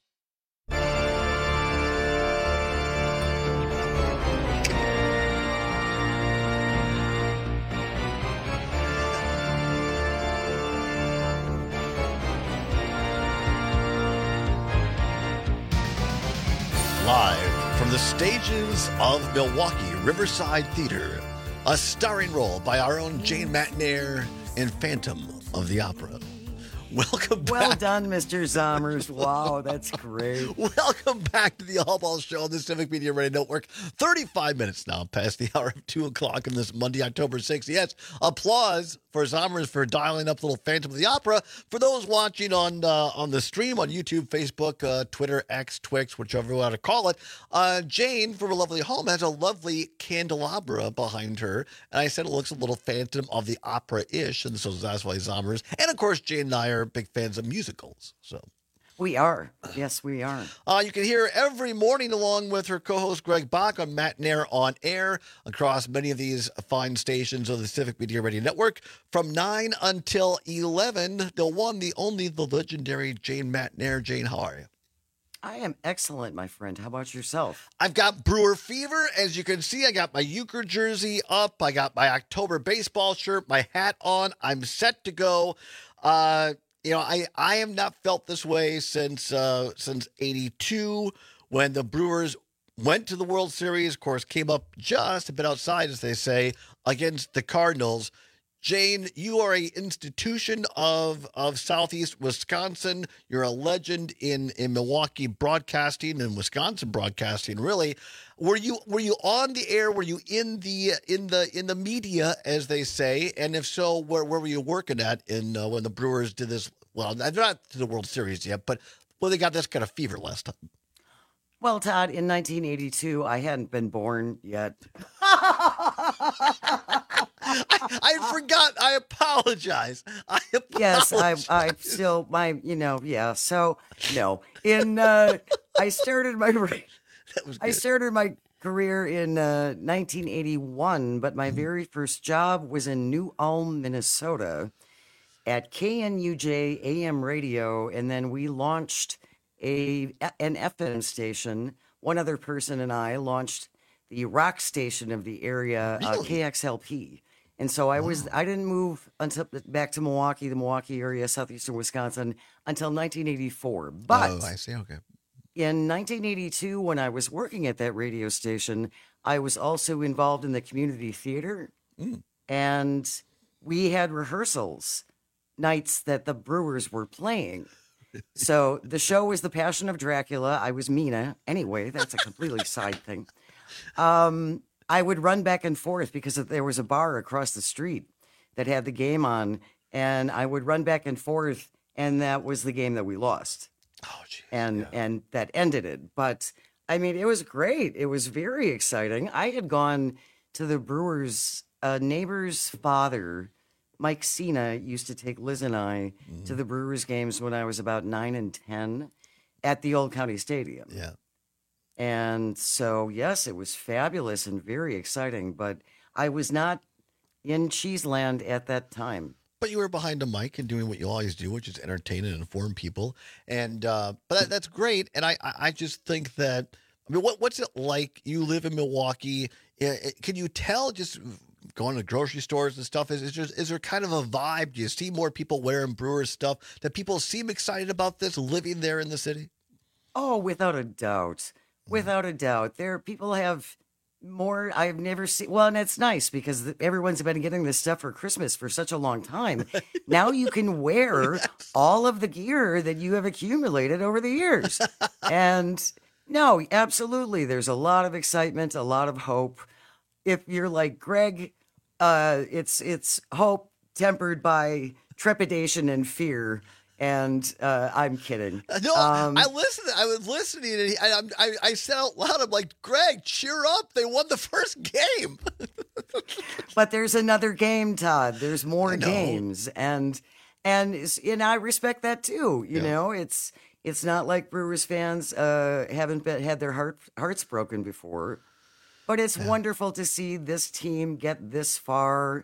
Live from the stages of Milwaukee Riverside Theater, a starring role by our own Jane Matnair in Phantom of the Opera. Welcome back. Well done, Mister Zommers. Wow, that's great. Welcome back to the All Ball Show on the Civic Media Radio Network. thirty-five minutes now past the hour of two o'clock on this Monday, October sixth. Yes, applause for Zommers for dialing up little Phantom of the Opera. For those watching on uh, on the stream on YouTube, Facebook, uh, Twitter, X, Twix, whichever you want to call it, uh, Jane from a lovely home has a lovely candelabra behind her. And I said it looks a little Phantom of the Opera-ish, and so that's why Zommers. And, of course, Jane and I are big fans of musicals, so... We are. Yes, we are. Uh, you can hear her every morning along with her co-host Greg Bach on Matt Nair on Air across many of these fine stations of the Civic Media Radio Network from nine until eleven. The one, the only, the legendary Jane Matt Nair. Jane, how are you? I am excellent, my friend. How about yourself? I've got Brewer fever. As you can see, I got my Euchre jersey up. I got my October baseball shirt, my hat on. I'm set to go. Uh... You know, I, I have not felt this way since uh, since eighty-two when the Brewers went to the World Series, of course, came up just a bit outside, as they say, against the Cardinals. Jane, you are an institution of of Southeast Wisconsin. You're a legend in, in Milwaukee broadcasting and Wisconsin broadcasting, really. Were you were you on the air? Were you in the in the in the media, as they say? And if so, where where were you working at in uh, when the Brewers did this? Well, they're not to the World Series yet, but well, they got this kind of fever last time. Well, Todd, in nineteen eighty-two, I hadn't been born yet. I, I forgot. I apologize. I apologize. Yes, I, I still, my, you know, yeah. So, no. In, uh, I started my, that was I started my career in uh, nineteen eighty-one, but my mm-hmm. very first job was in New Ulm, Minnesota at K N U J A M radio. And then we launched a an F M station. One other person and I launched the rock station of the area, really? uh, K X L P. And so I was, I didn't move until back to Milwaukee, the Milwaukee area, southeastern Wisconsin, until nineteen eighty-four. But oh, I see. Okay. In nineteen eighty-two, when I was working at that radio station, I was also involved in the community theater. Mm. And we had rehearsals nights that the Brewers were playing. So the show was The Passion of Dracula. I was Mina. Anyway, that's a completely side thing. Um, I would run back and forth because there was a bar across the street that had the game on, and I would run back and forth, and that was the game that we lost. Oh, geez, and yeah. and that ended it. But I mean, it was great. It was very exciting. I had gone to the Brewers. A neighbor's father, Mike Cena, used to take Liz and I mm-hmm. to the Brewers games when I was about nine and ten at the Old County Stadium. Yeah. And so, yes, it was fabulous and very exciting, but I was not in Cheeseland at that time. But you were behind a mic and doing what you always do, which is entertain and inform people. And uh, but that, that's great. And I, I just think that, I mean, what what's it like? You live in Milwaukee. Can you tell just going to grocery stores and stuff? Is, is, just, is there kind of a vibe? Do you see more people wearing Brewers stuff? Do people seem excited about this, living there in the city? Oh, without a doubt. Without a doubt. There, people have more, I've never seen, well, and it's nice because everyone's been getting this stuff for Christmas for such a long time. Now you can wear yes. all of the gear that you have accumulated over the years. And no, absolutely. There's a lot of excitement, a lot of hope. If you're like Greg, uh, it's it's hope tempered by trepidation and fear. And uh, I'm kidding. No, Um, I listened. I was listening, and I, I, I said out loud, "I'm like, Greg, cheer up! They won the first game." But there's another game, Todd. There's more I know. games, and and it's- and I respect that too. You Yeah. know, it's it's not like Brewers fans uh, haven't been, had their heart hearts broken before, but it's wonderful to see this team get this far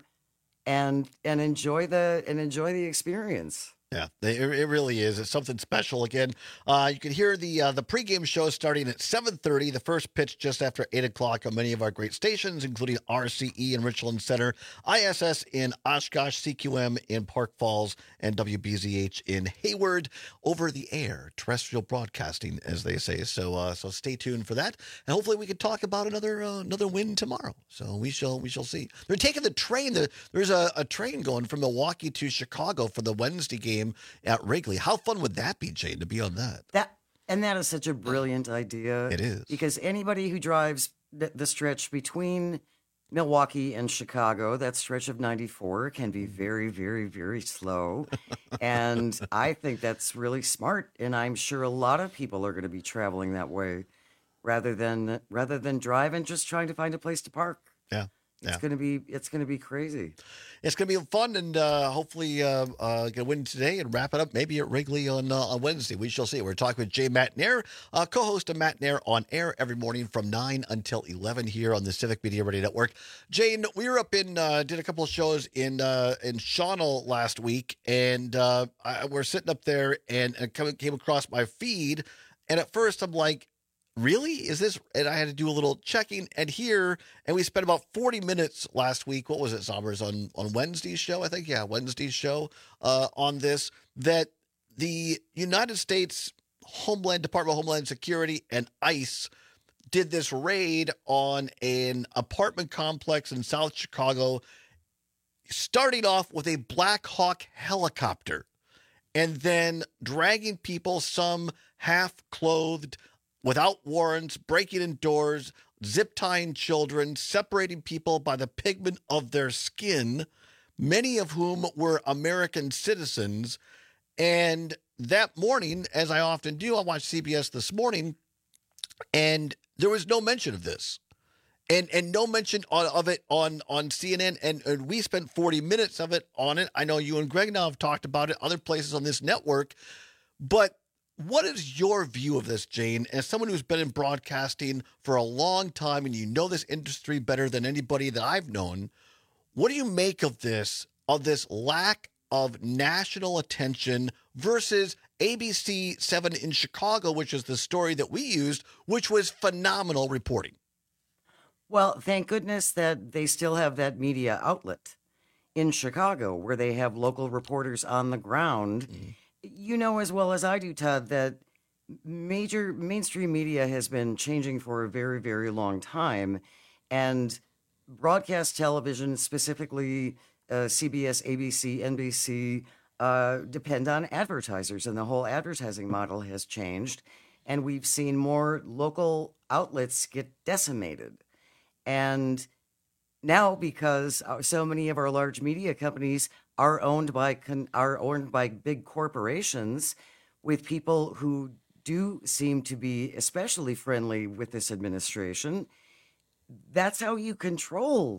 and and enjoy the and enjoy the experience. Yeah, they, it it really is. It's something special. Again, uh, you can hear the uh, the pregame show starting at seven thirty. The first pitch just after eight o'clock on many of our great stations, including R C E in Richland Center, I S S in Oshkosh, C Q M in Park Falls, and W B Z H in Hayward. Over the air, terrestrial broadcasting, as they say. So, uh, so stay tuned for that, and hopefully we can talk about another uh, another win tomorrow. So we shall we shall see. They're taking the train. The, there's a, a train going from Milwaukee to Chicago for the Wednesday game at Wrigley. How fun would that be, Jane, to be on that? That and that is such a brilliant idea. It is. Because anybody who drives the, the stretch between Milwaukee and Chicago, that stretch of ninety-four can be very, very, very slow. And I think that's really smart. And I'm sure a lot of people are going to be traveling that way rather than rather than drive and just trying to find a place to park. Yeah. It's Yeah. gonna be it's gonna be crazy. It's going to be fun, and uh, hopefully uh, uh, going to win today and wrap it up maybe at Wrigley on uh, on Wednesday. We shall see. We're talking with Jay Matnair, uh, co-host of Matnair on Air every morning from nine until eleven here on the Civic Media Radio Network. Jane, we were up in, uh, did a couple of shows in uh, in Shawano last week, and uh, I, we're sitting up there, and, and come, came across my feed, and at first I'm like, really? Is this? And I had to do a little checking, and here, and we spent about forty minutes last week. What was it, Sommers, on, on Wednesday's show? I think, yeah, Wednesday's show uh, on this, that the United States Homeland Department of Homeland Security and ICE did this raid on an apartment complex in South Chicago, starting off with a Black Hawk helicopter, and then dragging people, some half-clothed, without warrants, breaking in doors, zip tying children, separating people by the pigment of their skin, many of whom were American citizens. And that morning, as I often do, I watched C B S This Morning, and there was no mention of this. And and no mention on, of it on, on C N N, and, and we spent forty minutes of it on it. I know you and Greg now have talked about it, other places on this network, but what is your view of this, Jane, as someone who's been in broadcasting for a long time and you know this industry better than anybody that I've known? What do you make of this, of this lack of national attention versus A B C seven in Chicago, which is the story that we used, which was phenomenal reporting? Well, thank goodness that they still have that media outlet in Chicago where they have local reporters on the ground. Mm-hmm. You know as well as I do, Todd, that major mainstream media has been changing for a very, very long time. And broadcast television, specifically uh, C B S, A B C, N B C, uh, depend on advertisers. And the whole advertising model has changed. And we've seen more local outlets get decimated. And now, because so many of our large media companies are owned by con- are owned by big corporations, with people who do seem to be especially friendly with this administration, that's how you control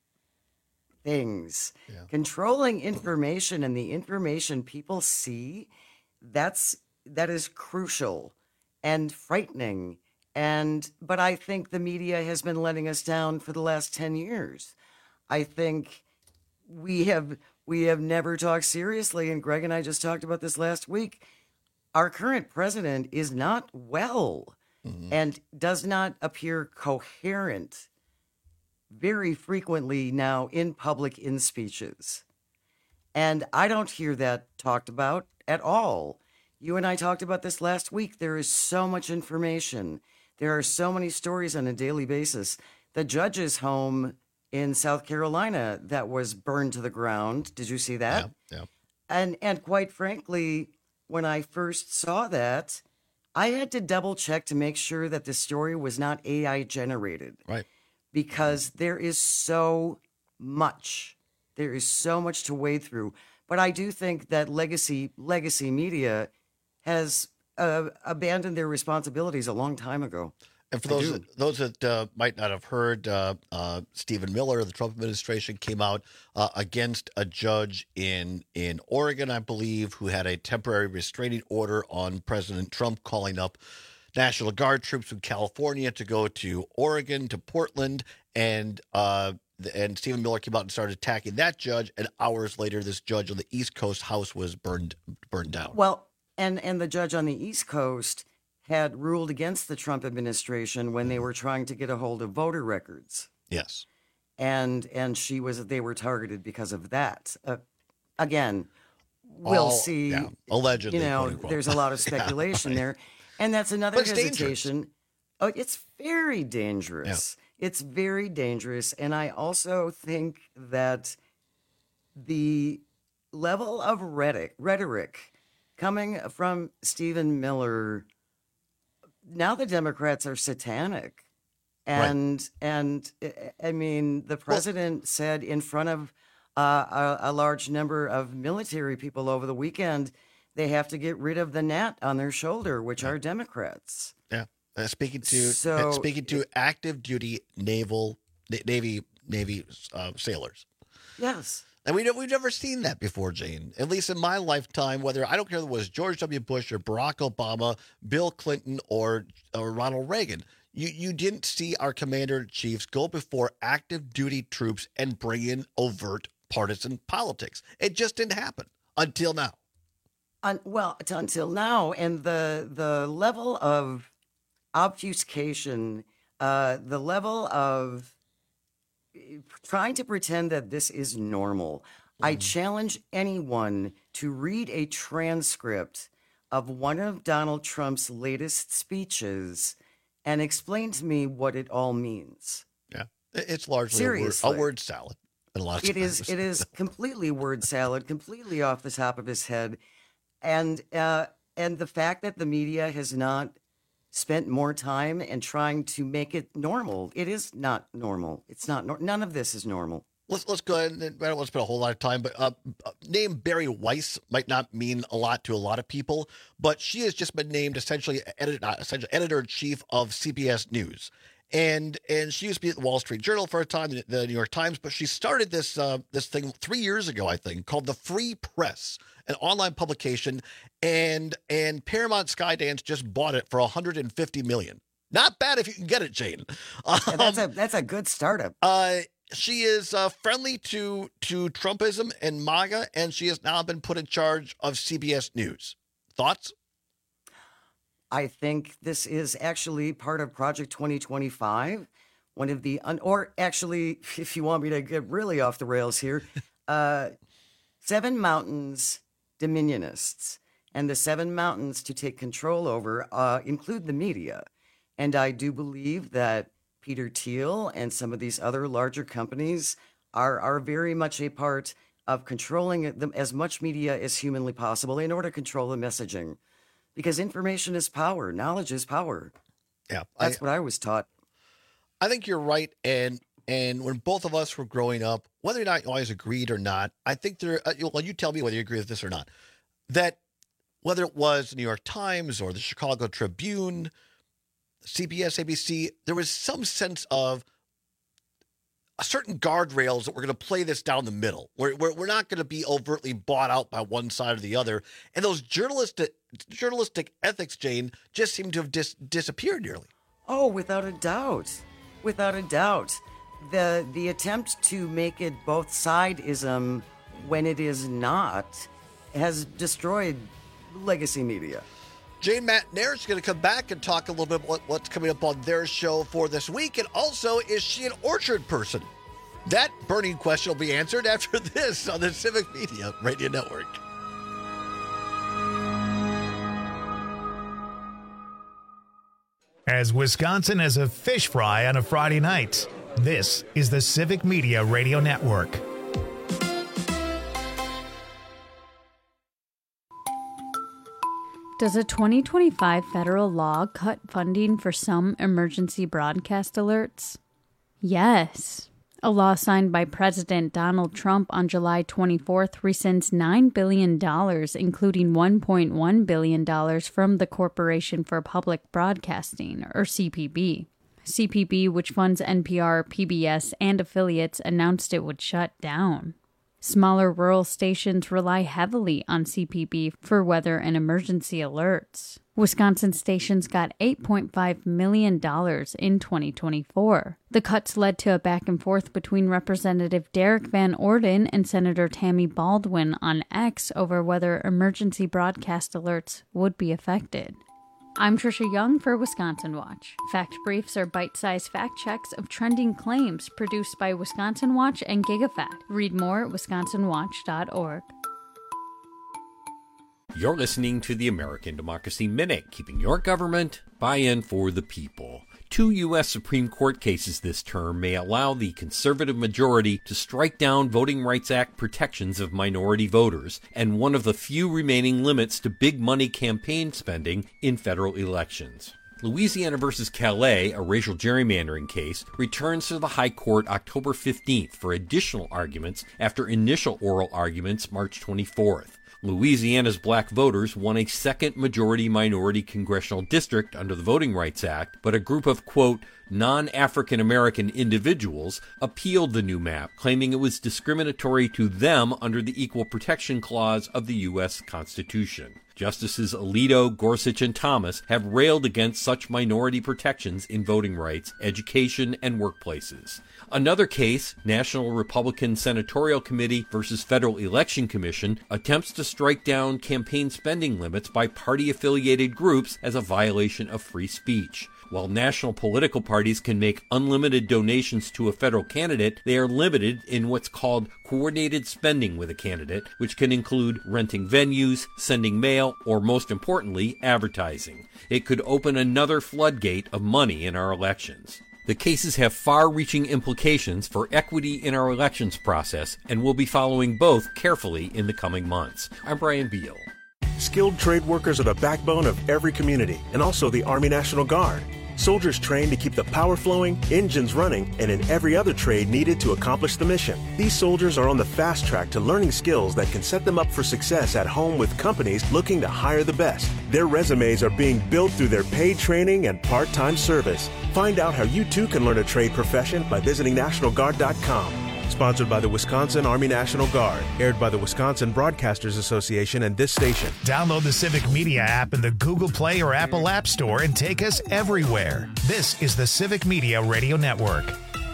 things. Yeah. Controlling information and the information people see, that's that is crucial and frightening. And but I think the media has been letting us down for the last ten years. I think we have we have never talked seriously, and Greg and I just talked about this last week. Our current president is not well mm-hmm. and does not appear coherent very frequently now in public in speeches. And I don't hear that talked about at all. You and I talked about this last week. There is so much information. There are so many stories on a daily basis. The judge's home in South Carolina that was burned to the ground. Did you see that? Yeah, yeah. And and quite frankly, when I first saw that, I had to double check to make sure that the story was not A I generated. Right. Because there is so much. There is so much to wade through. But I do think that legacy legacy media has uh, abandoned their responsibilities a long time ago. And for I those do. that, those that uh, might not have heard, uh, uh, Stephen Miller, the Trump administration, came out uh, against a judge in in Oregon, I believe, who had a temporary restraining order on President Trump calling up National Guard troops from California to go to Oregon, to Portland, and uh, and Stephen Miller came out and started attacking that judge. And hours later, this judge on the East Coast house was burned burned down. Well, and and the judge on the East Coast had ruled against the Trump administration when they were trying to get a hold of voter records. Yes. And and she was they were targeted because of that. Uh, again, we'll All- see. yeah, allegedly, You know, quote, unquote. there's a lot of Yeah, speculation right. there. And that's another But it's dangerous. hesitation. Oh, it's very dangerous. It's very dangerous. And I also think that the level of rhetoric, rhetoric coming from Stephen Miller, now the Democrats are satanic. And, and I- I mean, the president said in front of uh, a, a large number of military people over the weekend, they have to get rid of the gnat on their shoulder, which are Democrats. Yeah. Uh, speaking to So- uh, speaking to active duty naval na- navy navy uh, sailors. Yes. And we know, we've never seen that before, Jane. At least in my lifetime, whether I don't care if it was George W. Bush or Barack Obama, Bill Clinton or or Ronald Reagan. You you didn't see our commander in chiefs go before active duty troops and bring in overt partisan politics. It just didn't happen until now. Un, well, t- until now, and the the level of obfuscation, uh, the level of trying to pretend that this is normal. I challenge anyone to read a transcript of one of Donald Trump's latest speeches and explain to me what it all means. Yeah, It- it's largely a word, Seriously. a word salad. In a lot of It is times. it is completely word salad, completely off the top of his head, and uh, and the fact that the media has not spent more time in trying to make it normal. It is not normal. It's not. Nor- none of this is normal. Let's let's go ahead and I don't want to spend a whole lot of time, but uh, uh, name Barry Weiss might not mean a lot to a lot of people, but she has just been named essentially editor, not essentially editor in chief of C B S News, and and she used to be at the Wall Street Journal for a time, the, the New York Times, but she started this uh, this thing three years ago, I think, called the Free Press, an online publication, and and Paramount Skydance just bought it for one hundred fifty million dollars. Not bad if you can get it, Jane. Yeah, that's a that's a good startup. Uh, she is uh, friendly to to Trumpism and MAGA, and she has now been put in charge of C B S News. Thoughts? I think this is actually part of Project twenty twenty-five. One of the, un- or actually, if you want me to get really off the rails here, uh, Seven Mountains Dominionists and the Seven Mountains to take control over uh, include the media. And I do believe that Peter Thiel and some of these other larger companies are, are very much a part of controlling them as much media as humanly possible in order to control the messaging. Because information is power. Knowledge is power. Yeah. That's I, what I was taught. I think you're right. And and when both of us were growing up, whether or not you always agreed or not, I think there, uh, well, you tell me whether you agree with this or not, that whether it was the New York Times or the Chicago Tribune, C B S, A B C, there was some sense of a certain guardrails that we're going to play this down the middle. We're, we're, we're not going to be overtly bought out by one side or the other. And those journalistic journalistic ethics, Jane, just seem to have dis- disappeared nearly. Oh, without a doubt. Without a doubt. The the attempt to make it both sideism when it is not has destroyed legacy media. Jane Matnair is going to come back and talk a little bit about what's coming up on their show for this week. And also, is she an orchard person? That burning question will be answered after this on the Civic Media Radio Network. As Wisconsin is a fish fry on a Friday night, this is the Civic Media Radio Network. Does a twenty twenty-five federal law cut funding for some emergency broadcast alerts? Yes. A law signed by President Donald Trump on July twenty-fourth rescinds nine billion dollars, including one point one billion dollars from the Corporation for Public Broadcasting, or C P B. C P B, which funds N P R, P B S, and affiliates, announced it would shut down. Smaller rural stations rely heavily on C P B for weather and emergency alerts. Wisconsin stations got eight point five million dollars in twenty twenty-four. The cuts led to a back and forth between Representative Derek Van Orden and Senator Tammy Baldwin on X over whether emergency broadcast alerts would be affected. I'm Trisha Young for Wisconsin Watch. Fact Briefs are bite-sized fact checks of trending claims produced by Wisconsin Watch and GigaFact. Read more at wisconsin watch dot org. You're listening to the American Democracy Minute, keeping your government buy-in for the people. Two U S Supreme Court cases this term may allow the conservative majority to strike down Voting Rights Act protections of minority voters and one of the few remaining limits to big money campaign spending in federal elections. Louisiana versus Calais, a racial gerrymandering case, returns to the High Court October fifteenth for additional arguments after initial oral arguments March twenty-fourth. Louisiana's black voters won a second majority-minority congressional district under the Voting Rights Act, but a group of, quote, non-African American individuals appealed the new map, claiming it was discriminatory to them under the Equal Protection Clause of the U S Constitution. Justices Alito, Gorsuch, and Thomas have railed against such minority protections in voting rights, education, and workplaces. Another case, National Republican Senatorial Committee versus Federal Election Commission, attempts to strike down campaign spending limits by party-affiliated groups as a violation of free speech. While national political parties can make unlimited donations to a federal candidate, they are limited in what's called coordinated spending with a candidate, which can include renting venues, sending mail, or most importantly, advertising. It could open another floodgate of money in our elections. The cases have far-reaching implications for equity in our elections process, and we'll be following both carefully in the coming months. I'm Brian Beal. Skilled trade workers are the backbone of every community, and also the Army National Guard. Soldiers trained to keep the power flowing, engines running, and in every other trade needed to accomplish the mission. These soldiers are on the fast track to learning skills that can set them up for success at home with companies looking to hire the best. Their resumes are being built through their paid training and part-time service. Find out how you too can learn a trade profession by visiting national guard dot com. Sponsored by the Wisconsin Army National Guard. Aired by the Wisconsin Broadcasters Association and this station. Download the Civic Media app in the Google Play or Apple App Store and take us everywhere. This is the Civic Media Radio Network.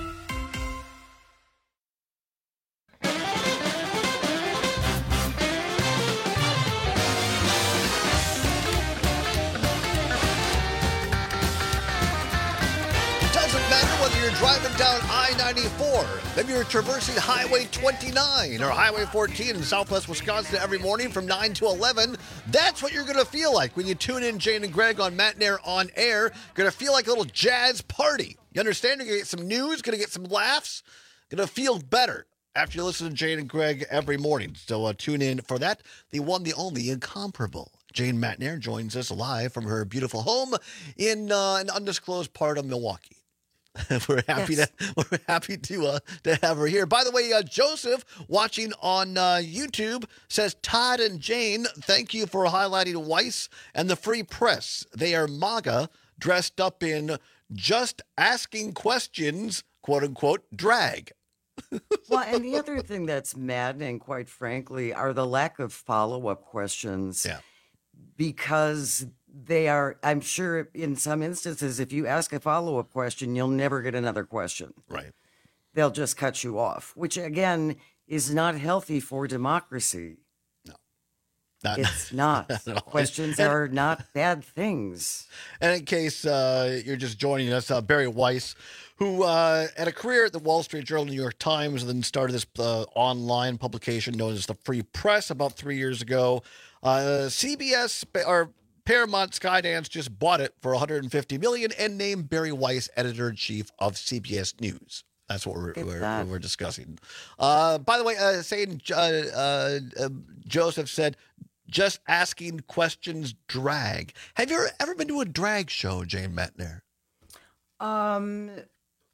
Driving down I ninety-four, maybe you're traversing Highway twenty-nine or Highway fourteen in southwest Wisconsin every morning from nine to eleven. That's what you're going to feel like when you tune in Jane and Greg on Matt and Air on Air. You're going to feel like a little jazz party. You understand? You're going to get some news, going to get some laughs, going to feel better after you listen to Jane and Greg every morning. So uh, tune in for that. The one, the only, incomparable Jane Matnair joins us live from her beautiful home in uh, an undisclosed part of Milwaukee. We're happy yes. to we're happy to uh, to have her here. By the way, uh, Joseph watching on uh, YouTube says Todd and Jane, thank you for highlighting Weiss and the Free Press. They are MAGA dressed up in just asking questions, quote unquote, drag. Well, and the other thing that's maddening, quite frankly, are the lack of follow-up questions. Yeah. Because they are, I'm sure in some instances, if you ask a follow-up question, you'll never get another question. Right. They'll just cut you off, which again is not healthy for democracy. No. Not, it's not. not Questions and, are not bad things. And in case uh, you're just joining us, uh, Barry Weiss, who uh, had a career at the Wall Street Journal, New York Times, and then started this uh, online publication known as the Free Press about three years ago. Uh, C B S or Paramount Skydance just bought it for one hundred fifty million dollars and named Barry Weiss editor-in-chief of C B S News. That's what we're we're, that. we're discussing. Uh, by the way, uh, saying uh, uh, uh, Joseph said, just asking questions drag. Have you ever been to a drag show, Jane Matnair? Um,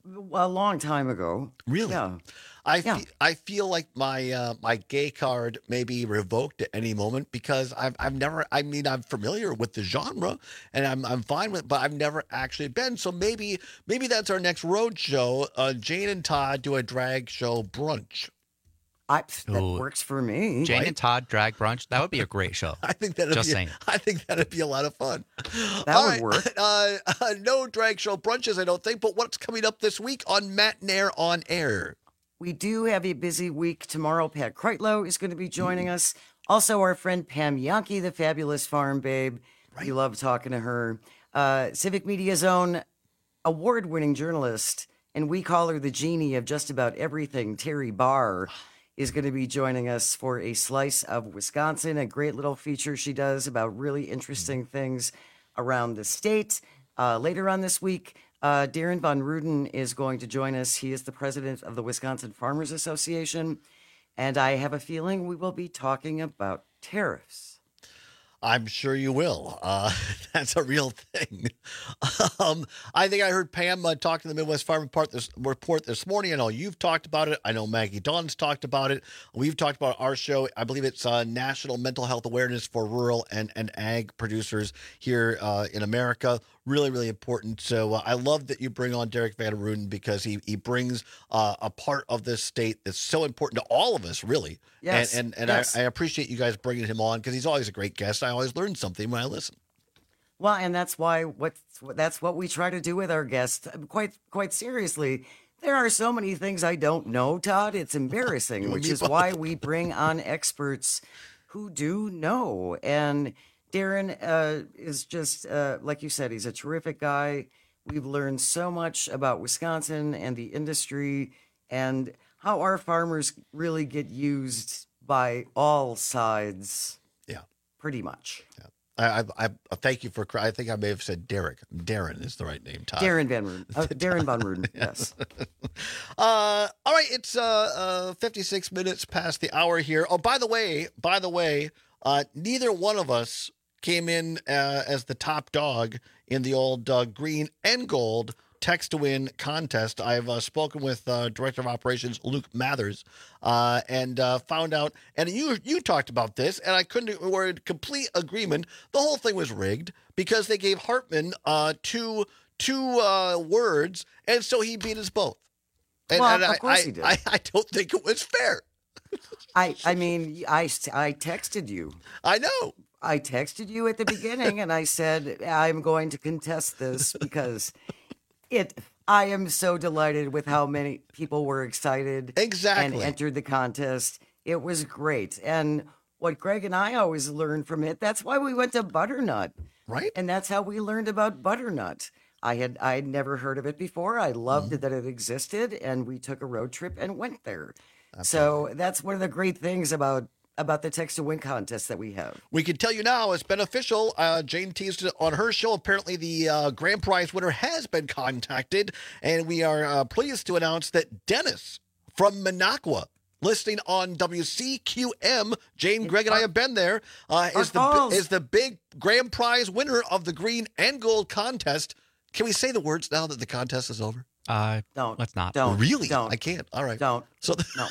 A long time ago. Really? Yeah. I Yeah. fe- I feel like my uh, my gay card may be revoked at any moment because I've I've never I mean I'm familiar with the genre and I'm I'm fine with it, but I've never actually been. So maybe maybe that's our next road show. Uh, Jane and Todd do a drag show brunch. I, that Ooh. works for me. Jane Right? and Todd drag brunch. That would be a great show. I think that'd Just be saying. I think that'd be a lot of fun. That All would right, work. Uh, uh, no drag show brunches, I don't think. But what's coming up this week on Matnair on Air? We do have a busy week tomorrow. Pat Kreitlow is going to be joining us. Also, our friend Pam Yankee, the fabulous farm babe. We love talking to her. Uh, Civic Media's own award-winning journalist, and we call her the genie of just about everything, Terry Barr, is going to be joining us for a slice of Wisconsin, a great little feature she does about really interesting things around the state. Uh, later on this week, uh, Darren Von Ruden is going to join us. He is the president of the Wisconsin Farmers Association, and I have a feeling we will be talking about tariffs. I'm sure you will. Uh, that's a real thing. Um, I think I heard Pam uh, talk to the Midwest Farm Report this, report this morning. I know you've talked about it. I know Maggie Dawn's talked about it. We've talked about our show. I believe it's uh, National Mental Health Awareness for Rural and, and Ag Producers here uh, in America. Really, really important. So uh, I love that you bring on Derek Van Ruden because he he brings uh, a part of this state that's so important to all of us, really. Yes, And and, and yes. I, I appreciate you guys bringing him on because he's always a great guest. I always learn something when I listen. Well, and that's why what that's what we try to do with our guests. Quite quite seriously, there are so many things I don't know, Todd. It's embarrassing, which is why we bring on experts who do know. And Darren uh, is just uh, like you said, he's a terrific guy. We've learned so much about Wisconsin and the industry and how our farmers really get used by all sides. Yeah, pretty much. Yeah. I, I, I thank you for. I think I may have said Derek. Darren is the right name. Todd. Darren Van Ruden. Uh, Darren Von Ruden. Yes. Uh, all right. It's uh, uh, fifty-six minutes past the hour here. Oh, by the way, by the way, uh, neither one of us came in uh, as the top dog in the old uh, green and gold text to win contest. I've uh, spoken with uh, Director of Operations Luke Mathers uh, and uh, found out, and you you talked about this, and I couldn't. We're in complete agreement. The whole thing was rigged because they gave Hartman uh, two two uh, words, and so he beat us both. And, Well, and of I, course I, he did. I, I don't think it was fair. I I mean, I, I texted you. I know. I texted you at the beginning and I said, I'm going to contest this because it. I am so delighted with how many people were excited exactly. and entered the contest. It was great. And what Greg and I always learned from it, that's why we went to Butternut. Right. And that's how we learned about Butternut. I had I had never heard of it before. I loved Mm-hmm. it that it existed, and we took a road trip and went there. So that's one of the great things about about the Text to Win contest that we have. We can tell you now it's been official. Uh, Jane teased it on her show. Apparently, the uh, grand prize winner has been contacted, and we are uh, pleased to announce that Dennis from Minocqua, listening on W C Q M, Jane, Greg, and I have been there, uh, is the Falls. is the big grand prize winner of the green and gold contest. Can we say the words now that the contest is over? Uh, don't. Let's not. Don't. Really? Don't. I can't. All right. Don't. So no.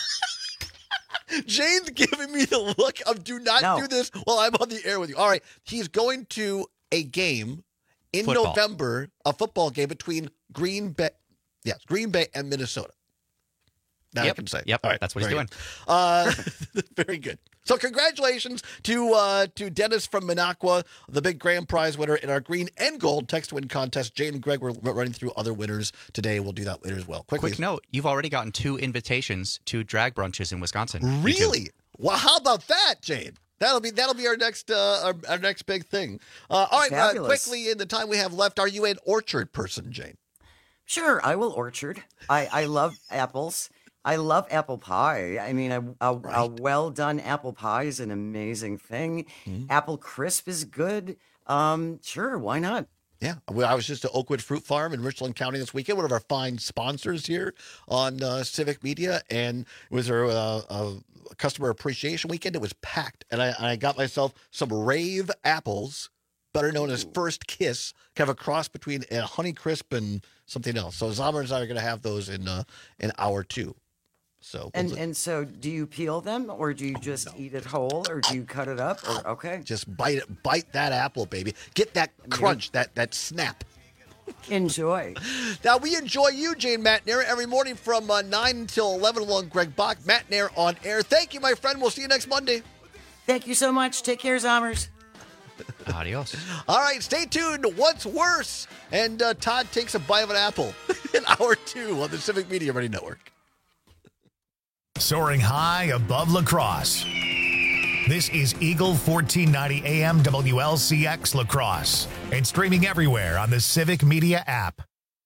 Jane's giving me the look of do not No. do this while I'm on the air with you. All right. He's going to a game in Football. November, a football game between Green Bay, yes, Green Bay and Minnesota. That I Yep. can say. Yep. All right. That's what he's very doing. good. Uh, very good. So congratulations to uh, to Dennis from Minocqua, the big grand prize winner in our green and gold text to win contest. Jane and Greg were running through other winners today. We'll do that later as well. Quickly. Quick note: you've already gotten two invitations to drag brunches in Wisconsin. You too. Really? Well, how about that, Jane? That'll be that'll be our next uh, our, our next big thing. Uh, all right, uh, Fabulous. quickly in the time we have left, are you an orchard person, Jane? Sure, I will orchard. I, I love apples. I love apple pie. I mean, a, a, a well done apple pie is an amazing thing. Mm-hmm. Apple crisp is good. Um, sure, why not? Yeah, well, I was just at Oakwood Fruit Farm in Richland County this weekend, one of our fine sponsors here on uh, Civic Media, and it was our uh, uh, customer appreciation weekend. It was packed, and I, I got myself some Rave apples better known as First Kiss, kind of a cross between a Honeycrisp and something else. So Zommer and I are going to have those in uh, in hour two. So and and so, do you peel them, or do you just no. eat it whole, or do you cut it up? Or okay, just bite it, bite that apple, baby. Get that crunch, that that snap. Enjoy. Now we enjoy you, Jane Matnair, every morning from uh, nine until eleven. Along Greg Bach, Matnair on air. Thank you, my friend. We'll see you next Monday. Thank you so much. Take care, Zommers. Adios. All right, stay tuned. What's worse? And uh, Todd takes a bite of an apple in hour two on the Civic Media Ready Network. Soaring high above La Crosse. This is Eagle fourteen ninety A M W L C X La Crosse and streaming everywhere on the Civic Media app.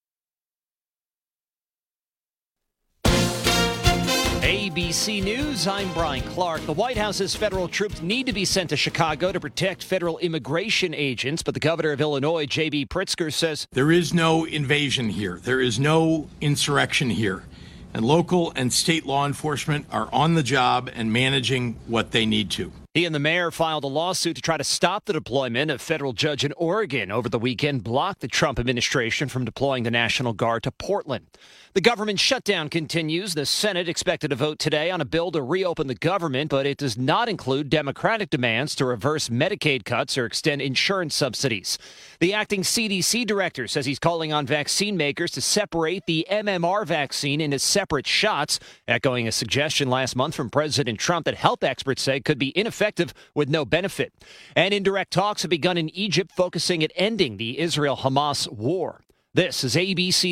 A B C News, I'm Brian Clark. The White House's federal troops need to be sent to Chicago to protect federal immigration agents, but the governor of Illinois, J B Pritzker, says there is no invasion here. There is no insurrection here. And local and state law enforcement are on the job and managing what they need to. He and the mayor filed a lawsuit to try to stop the deployment. A federal judge in Oregon over the weekend blocked the Trump administration from deploying the National Guard to Portland. The government shutdown continues. The Senate expected to vote today on a bill to reopen the government, but it does not include Democratic demands to reverse Medicaid cuts or extend insurance subsidies. The acting C D C director says he's calling on vaccine makers to separate the M M R vaccine into separate shots, echoing a suggestion last month from President Trump that health experts say could be ineffective with no benefit. And indirect talks have begun in Egypt, focusing at ending the Israel-Hamas war. This is A B C.